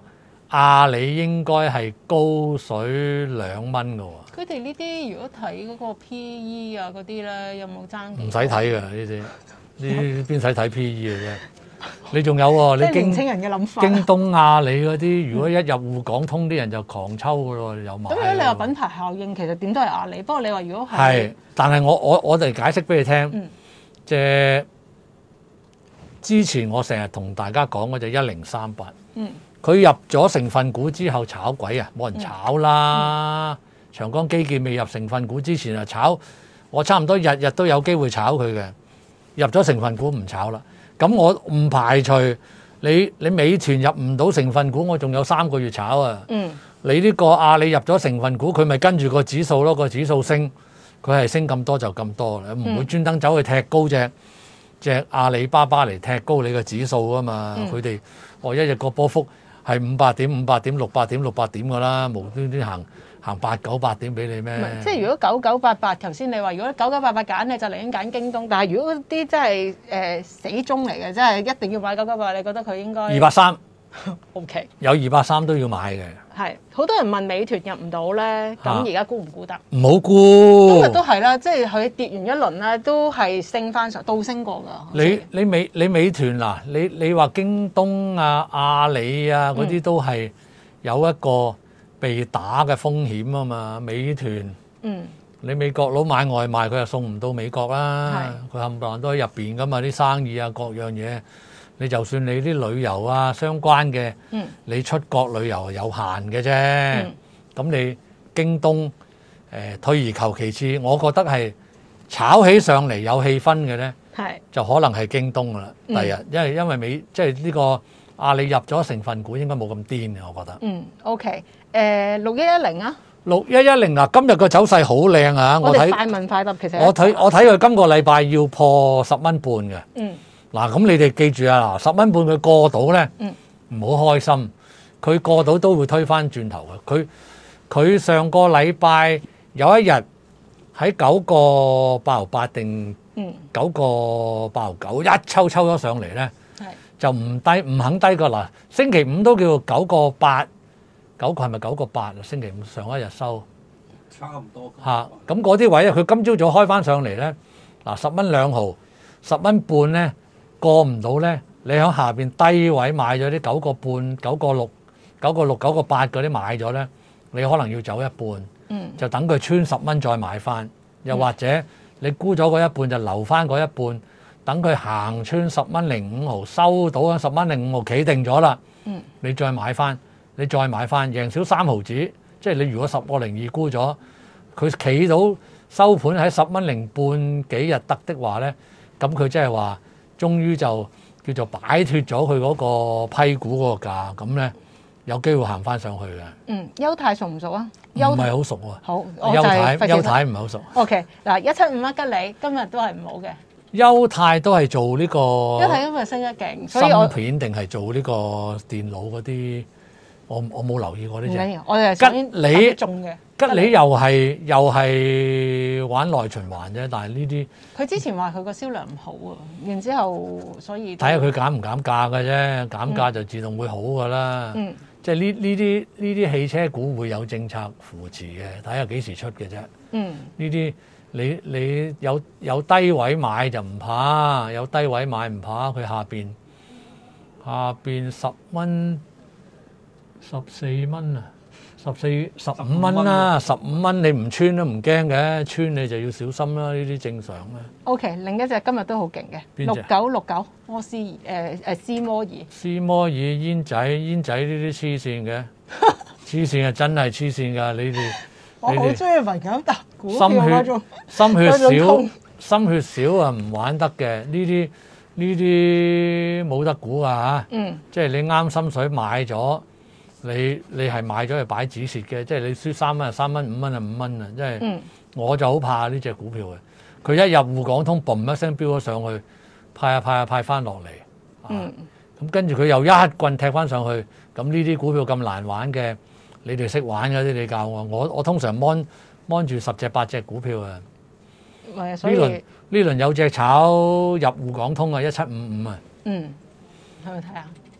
阿里應該係高水兩蚊嘅喎。 佢哋呢啲如果睇嗰個 P E 啊嗰啲咧，有冇爭？ 唔使睇嘅呢啲，呢邊使睇 P E 嘅啫。你仲有喎？你京年青人嘅諗法。 京東、阿里嗰啲，如果一入滬港通，啲人就狂抽嘅咯，有買。 咁如果你話品牌效應，其實點都係阿里。不過你話如果係， 係，但係我我我哋解釋俾你聽， 嗯、 即係之前我成日同大家講嗰隻一零三八，佢入咗成分股之後炒鬼啊，冇人炒啦。嗯嗯、長江基建未入成分股之前啊炒，我差唔多日日都有機會炒佢嘅。入咗成分股唔炒啦。咁我唔排除你你美團入唔到成分股，我仲有三個月炒啊！嗯、你呢個阿里入咗成分股，佢咪跟住個指數咯，個指數升，佢係升咁多就咁多啦，唔、嗯、會專登走去踢高隻隻阿里巴巴嚟踢高你個指數啊嘛！佢哋我一日個波幅係五百點、五百點、六百點、六百點噶啦，無端端行行八九百點俾你咩？ 即係如果九九八八，頭先你話如果九九八八揀咧，就寧願揀京東。但係如果啲真係誒、呃、死忠嚟嘅，真係一定要買九九八八，你覺得佢應該二百三 ？OK， 有二百三都要買嘅。 係好多人問美團入唔到咧，咁而家估唔估得？ 唔好估。 今日都係啦，即係佢跌完一輪咧，都係升翻上，倒升過㗎。 你你美你美團嗱，你你話京東啊、阿里啊嗰啲都係有一個被打嘅風險啊嘛，美團，嗯，你美國佬買外賣佢又送唔到美國啦，佢冚唪唥都喺入邊噶嘛，啲生意啊各樣嘢，你就算你啲旅遊啊相關嘅，嗯，你出國旅遊有限嘅啫，咁、嗯、你京東誒、呃、退而求其次，我覺得係炒起上嚟有氣氛嘅咧，係就可能係京東噶啦，第日、嗯，因為因為美即係呢個阿里入咗成分股應該冇咁癲嘅，我覺得。嗯 ，OK。誒六一一零啊， 六一一零嗱，今日個走勢好靚啊！ 我哋快問快答，其實我睇我睇佢今個禮拜要破十蚊半嘅。嗯，嗱咁你哋記住啊，嗱十蚊半佢過到咧，唔好開心，佢過到都會推返轉頭嘅。佢佢上個禮拜有一日喺九個八毫八定九個八毫九一抽抽咗上嚟咧，就唔低唔肯低過嗱，星期五都叫九個八。九個係咪九個八啊？星期五上一日收差唔多嚇，咁嗰啲位啊，佢今朝早開翻上嚟咧，嗱十蚊兩毫，十蚊半咧過唔到咧，你喺下邊低位買咗啲九個半、九個六、九個六、九個八嗰啲買咗咧，你可能要走一半，嗯，就等佢穿十蚊再買翻，又或者你沽咗嗰一半就留翻嗰一半，等佢行穿十蚊零五毫收到啊，十蚊零五毫企定咗啦，嗯，你再買翻。你再買翻贏少三毫子，即係你如果十個零二沽咗，佢企到收盤喺十蚊零半幾日得的話咧，咁佢即係話終於就叫做擺脱咗佢嗰個批股嗰個價，咁咧有機會行翻上去嘅。嗯， 優太熟唔熟啊？ 唔係好熟喎。 好， 優太優太唔係好熟。 OK，嗱一七五啊，吉利今日都係唔好嘅。 優太都係做呢個。 優太今日升得勁，所以我芯片定係做呢個電腦嗰啲。我我冇留意過呢隻， 我哋係吉利中嘅， 吉利又係又係玩內循環啫，但係呢啲佢之前話佢個銷量唔好啊，然之後所以睇下佢減唔減價嘅啫，減價就自動會好噶啦。嗯，即係呢呢啲呢啲汽車股會有政策扶持嘅，睇下幾時出嘅啫。嗯，呢啲你你有有低位買就唔怕，有低位買唔怕，佢下邊下邊十蚊。十四蚊啊，十四十五蚊啦，十五蚊你唔穿都唔驚嘅，穿你就要小心啦，呢啲正常嘅。 OK，另一隻今日都好勁嘅，六九六九摩斯誒誒斯摩爾。 斯摩爾煙仔煙仔呢啲黐線嘅，黐線啊真係黐線㗎，你哋我好中意文錦達股票嗰種心血少心血少啊唔玩得嘅，呢啲呢啲冇得估啊嚇。嗯，即係你啱心水買咗。你你係買咗係擺止蝕嘅，即係你輸三蚊就三蚊，五蚊就五蚊啊！即係、嗯、我就好怕呢隻股票嘅，佢一入滬港通，嘣一聲飆咗上去，派下派下派翻落嚟，嗯，咁跟住佢又一棍踢翻上去，咁呢啲股票咁難玩嘅，你哋識玩嗰啲你教我，我我通常 mon mon 住十隻八隻股票啊，呢輪呢輪有隻炒入滬港通啊，一七五五啊， 嗯，去睇下。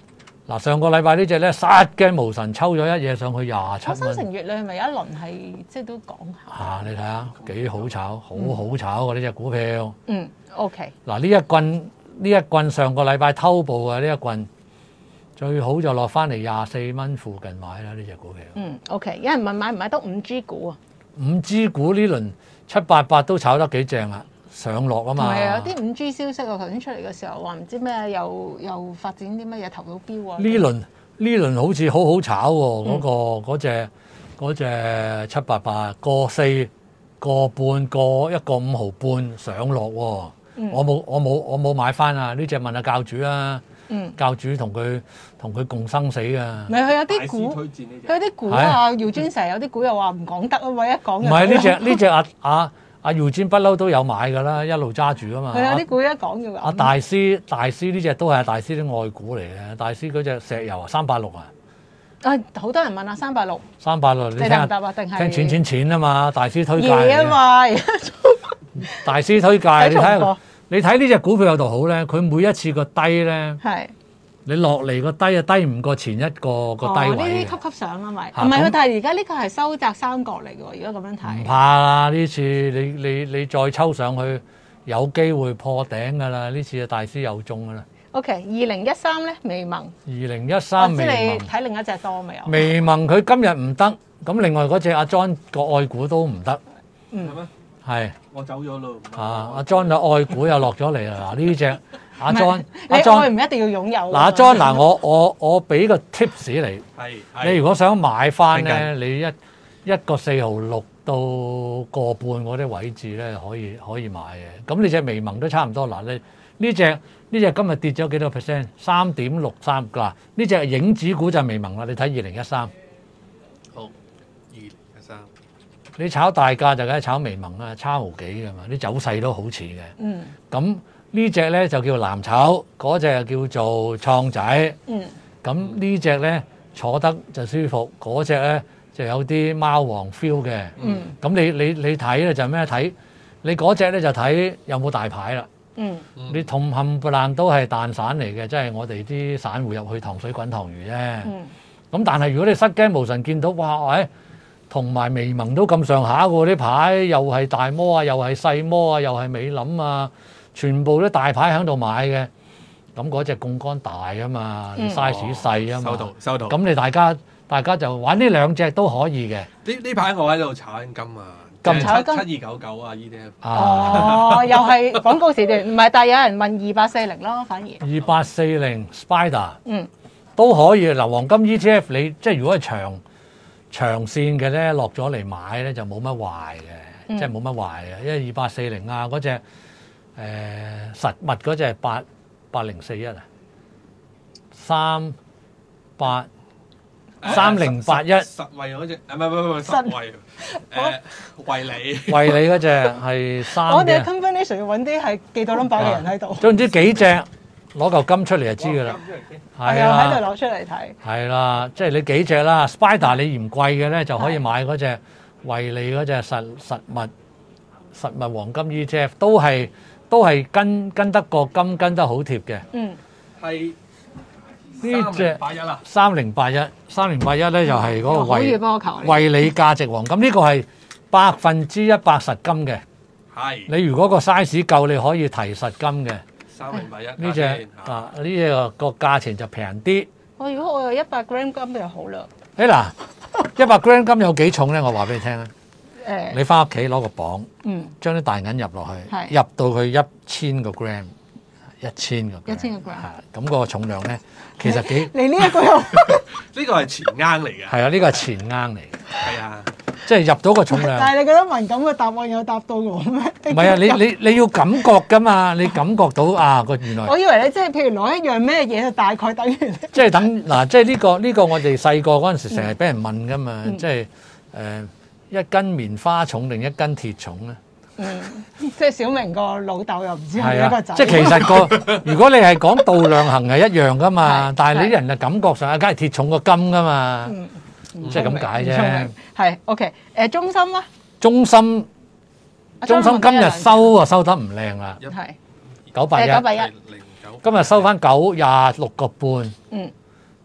嗱，上個禮拜呢只咧殺雞無神抽咗一嘢上去廿七我新蚊。 城月你係咪有一輪係即係都講下？ 啊，你睇下幾好炒，好好炒喎呢只股票。 嗯，OK。 嗱呢一棍呢一棍上個禮拜偷步嘅呢一棍，最好就落翻嚟廿四蚊附近買啦呢只股票。 嗯，OK。有人問買唔買得五 G 股啊？ 五 G 股呢輪七八八都炒得幾正啊，上落啊嘛。 同埋有啲五 G 消息啊，頭先出嚟嘅時候話唔知咩又又發展啲乜嘢投到標啊。 呢輪呢輪好似好好炒喎，嗰、個嗰只嗰隻七八八個四個半個一個五毫半上落喎、 嗯我冇我冇我冇買翻啊！呢只問下教主啊， 嗯， 教主同佢同佢共生死啊！ 咪佢有大師啲股， 推薦呢佢有啲股啊，姚尊成日有啲股又話唔講得啊嘛，一講就唔係呢只呢只阿阿阿姚堅不嬲都有買㗎啦，一路揸住啊嘛。 佢有啲股一講就阿大師大師呢只都係阿大師啲愛股嚟嘅，大師嗰隻石油啊三八六啊。 啊，好多人問啊，三百六， 三百六，你你聽下答唔答啊？定係聽錢錢錢啊嘛，大師推介嘢啊嚟嘅， 嘛，而家大師推介，你睇下睇重播， 你睇呢只股票有度好咧，佢每一次個低咧， 係你落嚟個低啊低唔過前一個個低哦呢位嘅， 啲級級上啊咪， 嚇唔係喎咁但係而家呢個係收窄三角嚟嘅喎，如果咁樣唔睇， 怕啦，呢次你你你再抽上去，有機會破頂㗎啦，呢次啊大師又中㗎啦， OK，二零一三咧微盟， 二零一我三知微盟， 你睇另一隻多未有？ 微盟佢今日唔得，咁另外嗰隻阿 John 個愛股都唔得， 係嗯， 咩？ 係我走咗咯。 啊，阿 John 嘅愛股又落咗嚟啦，嗱呢只阿唔係 John 你阿 John 愛唔一定要擁有㗎嘛。 嗱，阿 John 嗱，我我我俾個 tips 你， 係你係如果想買翻咧， 聽你一一個四毫六到個半嗰啲位置咧，可以可以買嘅。咁呢只微盟都差唔多嗱，你呢只呢只今日跌咗幾多 percent？三點六三嗱，呢只影子股就係微盟啦。你睇二零一三， 好二零一三。 你炒大價就梗係炒微盟啦，差毫幾㗎嘛，啲走勢都好似嘅。 嗯咁呢只咧就叫藍籌，嗰只就叫做創仔。 嗯咁呢只咧坐得就舒服，嗰只咧就有啲貓王 feel 嘅。 嗯咁你你你睇咧就咩睇？你嗰只咧就睇有冇大牌啦。 嗯你同冚唪唥都係蛋散嚟嘅，即係我哋啲散戶入去糖水滾糖魚啫。咁、 嗯但係如果你失驚無神見到哇，喂，同埋微盟都咁上下喎啲牌，又係大摩啊，又係細摩啊，又係美林啊，全部都大牌喺度買嘅。咁嗰只槓桿大啊嘛， 嗯 size 細啊嘛。 收到收到。 咁你大家大家就玩呢兩隻都可以嘅。 呢呢排我喺度炒緊金啊， 金炒金七二九九啊 E T F。 啊， 哦，又係廣告時段，唔係，但係有人問二八四零咯，反而二八四零 Spider 嗯都可以。嗱，黃金 E T F 你即係如果係長長線嘅咧，落咗嚟買咧就冇乜壞嘅， 嗯即係冇乜壞嘅。因為二八四零啊嗰只誒實物嗰只八八零四一啊，三八三零八一， 實惠嗰只，啊唔係唔係唔係實惠，誒惠理。 為你嗰只係三我哋嘅嘅。 combination 要揾啲係記到 number 嘅人喺度， 總之幾隻攞嚿金出嚟就知㗎啦，係係啊，喺度啦， 攞出嚟睇。 係啦，即係你幾隻啦，Spider 你嫌貴嘅咧就可以買嗰只惠利嗰只實實物實物黃金 E T F，都係都係跟跟得個金跟得好貼嘅。 嗯係呢隻八一啦， 三零八一，三零八一咧就係嗰個好易惠幫我求你。 惠理價值黃金，呢個係百分之一百實金嘅。 係你如果個 size 夠，你可以提實金嘅。 三零八一呢只啊呢只個價錢就平啲。 我如果我有一百 gram 金就好啦。 誒嗱，一百 gram 金有幾重咧？我話俾你聽啊！ 誒， 你翻屋企攞個磅， 嗯， 將啲大銀入落去， 係入到佢一千個 gram，一千個 gram， 一千個 gram 係咁個重量咧，其實幾你呢一個又呢個係錢罌嚟嘅。 係啊！呢個係錢罌嚟嘅， 係啊， 即係入到個重量。 但係你覺得敏感嘅答案有答到我咩？ 唔係啊！你你你要感覺噶嘛？你感覺到啊個原來我以為你即係譬如攞一樣咩嘢，就大概等於你即係等嗱，即係呢個呢個我哋細個嗰陣時成日俾人問噶嘛， 嗯即係誒一斤棉花重定一斤鐵重咧？ 嗯，即係小明個老豆又唔知係係啊， 咪一個仔。 即係其實個如果你係講度量衡係一樣噶嘛係， 但係你啲人嘅感覺上啊，梗係鐵重過金噶嘛， 嗯即係咁解啫唔聰明。係 OK，誒中心啦， 中心阿中心今日張問咗收啊收得唔靚啦， 兩隻係九八一誒九八一， 零九。 今日收翻九廿六個半， 嗯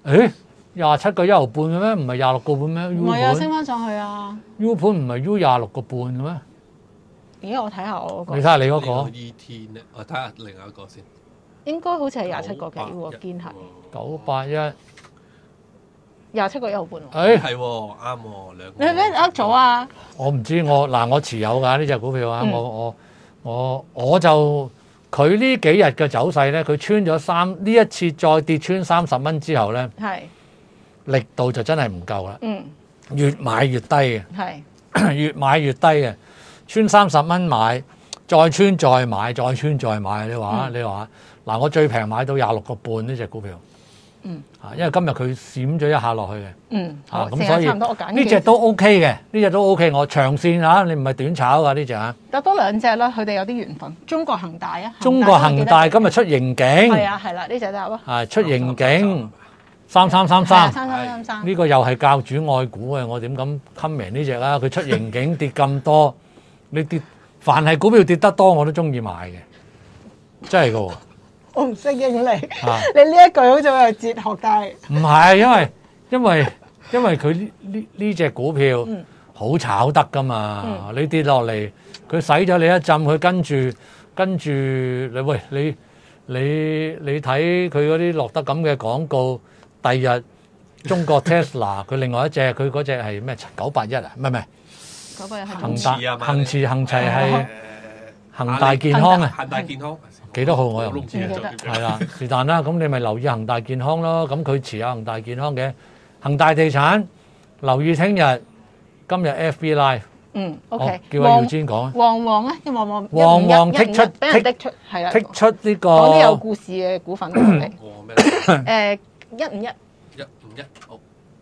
誒廿七個一毫半嘅咩？唔係廿六個半咩？U 唔係啊，升盤翻上去啊！ U 盤唔係 U 廿六個半嘅咩？ 咦，我睇下我嗰個， 你睇下你嗰呢個個 E T 咧，我睇下另外一個先。 應該好似係廿七個幾喎，堅係九八一，誒廿七個一毫半喎。 係喎，啱喎，兩個。 你係俾人呃咗啊？ 我唔知我嗱我持有㗎呢只股票啊， 嗯我我我我就佢呢幾日嘅走勢咧，佢穿咗三呢一次再跌穿三十蚊之後咧， 係， 力度就真係唔夠啦， 嗯， 越買越低嘅。 係， 越買越低嘅，穿三十蚊買，再穿再買，再穿再買。你話、 嗯、 你話嗱，我最平買到廿六個半呢只股票， 嗯， 啊，因為今日佢閃咗一下落去嘅， 嗯， 啊， 好， 咁所以差唔多，我揀呢隻都 OK 嘅，呢隻都 OK。我長線啊，你唔係短炒㗎呢隻啊。 得多兩隻啦，佢哋有啲緣分。中國恒大啊， 中國恒大今日出盈警， 係啊係啦，呢隻得啊， 啊出盈警三三三三， 三三三三， 呢個又係教主愛股嘅，我點敢 comment 呢隻啊？佢出盈警跌咁多，你跌凡係股票跌得多我都中意買嘅，真係㗎喎。 我唔適應你， 啊你呢一句好似好有哲學，但係唔係，因為因為因為佢呢呢呢隻股票嗯好炒得噶嘛，你跌落嚟，佢洗咗你一浸，佢跟住跟住你喂你你你睇佢嗰啲落得咁嘅廣告，第日中國 Tesla 佢另外一隻佢嗰隻係咩九八一啊？唔係唔係嗰個係恒恆馳啊嘛大恒馳恒齊係誒恒大健康啊！ 恒大健康幾多號我又唔知唔記得係啦，是但啦，咁你咪留意恒大健康咯。咁佢持有恒大健康嘅恒大地產，留意聽日今日 F B Live， 嗯我 ，OK， 叫阿耀堅講啊， 旺旺啊，因為旺旺旺旺剔出俾人剔出，係啊， 剔出呢個講啲有故事嘅股份俾我哋。 哦咩？ 誒，一五一一五一好。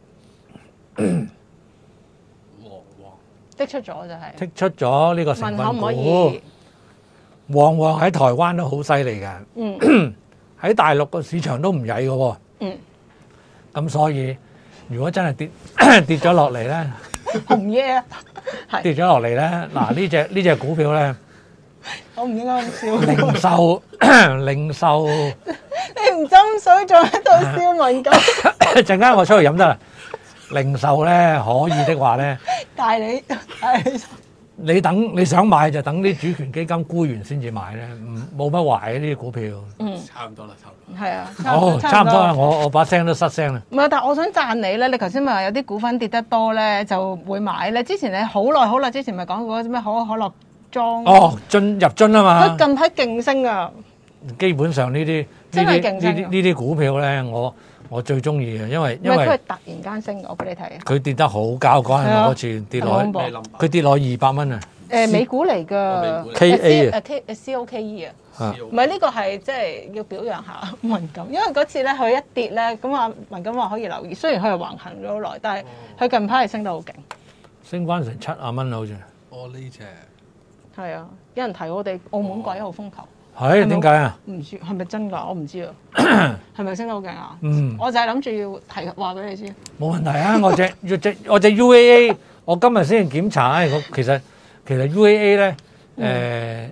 旺旺剔出咗就係剔出咗呢個成分問可唔可股以？， 旺旺喺台灣都好犀利嘅， 嗯喺大陸個市場都唔曳嘅喎。 嗯， 咁所以如果真係跌跌咗落嚟咧， 紅嘢啊，係， 跌咗落嚟咧，嗱呢只呢只股票咧， 我唔應該咁笑。 零售零售。 你唔斟水仲喺度笑文咁， 陣間我出去飲得啦。零售咧可以的話咧， 但係你係你等你想買就等啲主權基金沽完先至買咧，唔冇乜壞嘅呢啲股票。 嗯差唔多啦，差唔多。 係啊， 好，差唔多啦，我我把聲都失聲啦。 唔係，但係我想讚你咧。你頭先咪話有啲股份跌得多咧，就會買咧。之前你好耐好耐之前咪講過嗰啲咩可可樂莊， 哦，進入樽啊嘛佢，近排勁升啊！ 基本上呢啲呢真係啲呢競爭啲呢啲股票咧，我我最中意嘅，因為因為唔係佢係突然間升嘅，我俾你睇啊。 佢跌得好交關係啊啊！嗰次跌落去， 好恐怖咩 number？ 佢跌落二百蚊啊！ 誒美股嚟美㗎股嚟 ，K A 啊誒 K 誒 C O K E 啊。 啊唔係呢個係即係要表揚下文錦，因為嗰次咧佢一跌咧，咁啊文錦話可以留意。雖然佢係橫行咗好耐，但係佢近排係升得好勁。 升翻成七啊蚊好似。 哦呢只係啊，有人提我哋澳門鬼號風球， 係點解啊？ 唔知係咪真㗎？我唔知啊，係咪升得好勁啊？ 嗯。 我就係諗住要提話俾你知。 冇問題啊！我隻我隻我隻 U A A，我今日先檢查，唉我其實其實 U A A 咧，誒、 嗯 A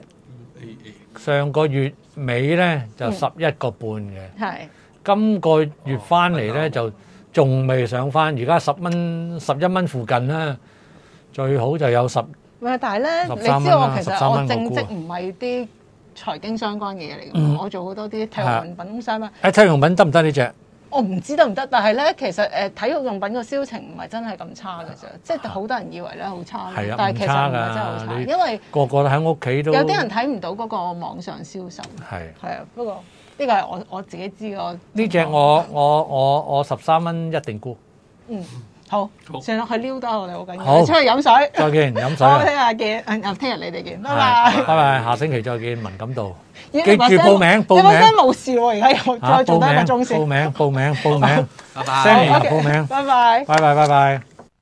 A 上個月尾咧就嗯十一個半嘅， 係今個月翻嚟咧哦就仲未上翻，而家十蚊十一蚊附近啦，最好就有十唔係，但係咧，你十三蚊啦知我其十三實我正蚊我估職唔係啲財經相關嘅嘢嚟㗎嗯嘛，我做好多啲體育用品相關。 誒體育用品得唔得呢只？ 我唔知得唔得，但係咧，其實誒體育用品個銷情唔係真係咁差嘅啫，即係好多人以為咧好差， 係啊但係其實唔唔差㗎係真係好差， 你因為個個都喺屋企都有啲人睇唔到嗰個網上銷售。 係係啊，不過呢個係我我自己知個。 呢只我我我我十三蚊一定沽。 嗯好， 好算啦，佢撩得我哋好緊要。 好你出去飲水。 再見飲水好， 啊！ 聽日見，誒聽日你哋見，拜係拜。 拜拜，下星期再見，文錦道。 記記住報名報名你把聲冇事喎，而家又嚇再做多一個鐘報先。 名報名報名拜 ，Sammy 拜。 又報名， 拜拜。 拜拜拜拜。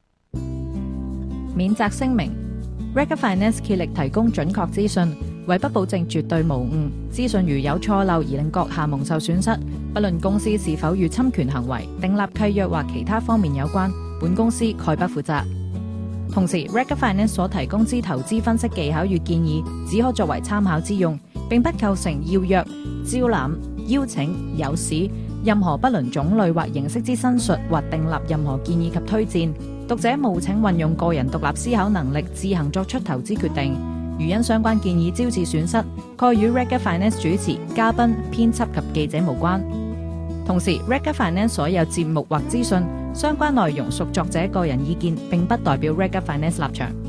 免責聲明 Rega Finance 竭力提供準確資訊，為不保證絕對無誤。資訊如有錯漏而令閣下蒙受損失，不論公司是否與侵權行為、訂立契約或其他方面有關，本公司概不負責。同時 Rega Finance 所提供之投資分析技巧與建議，只可作為參考之用，並不構成要約、招攬、邀請、誘使、 任何不論種類或形式之申述或訂立任何建議及推薦。讀者務請運用個人獨立思考能力，自行作出投資決定。如因相關建議招致損失，概與 Rega Finance 主持、嘉賓、編輯及記者無關。同時 Rega Finance 所有節目或資訊相關內容屬作者個人意見，並不代表 Rega Finance 立場。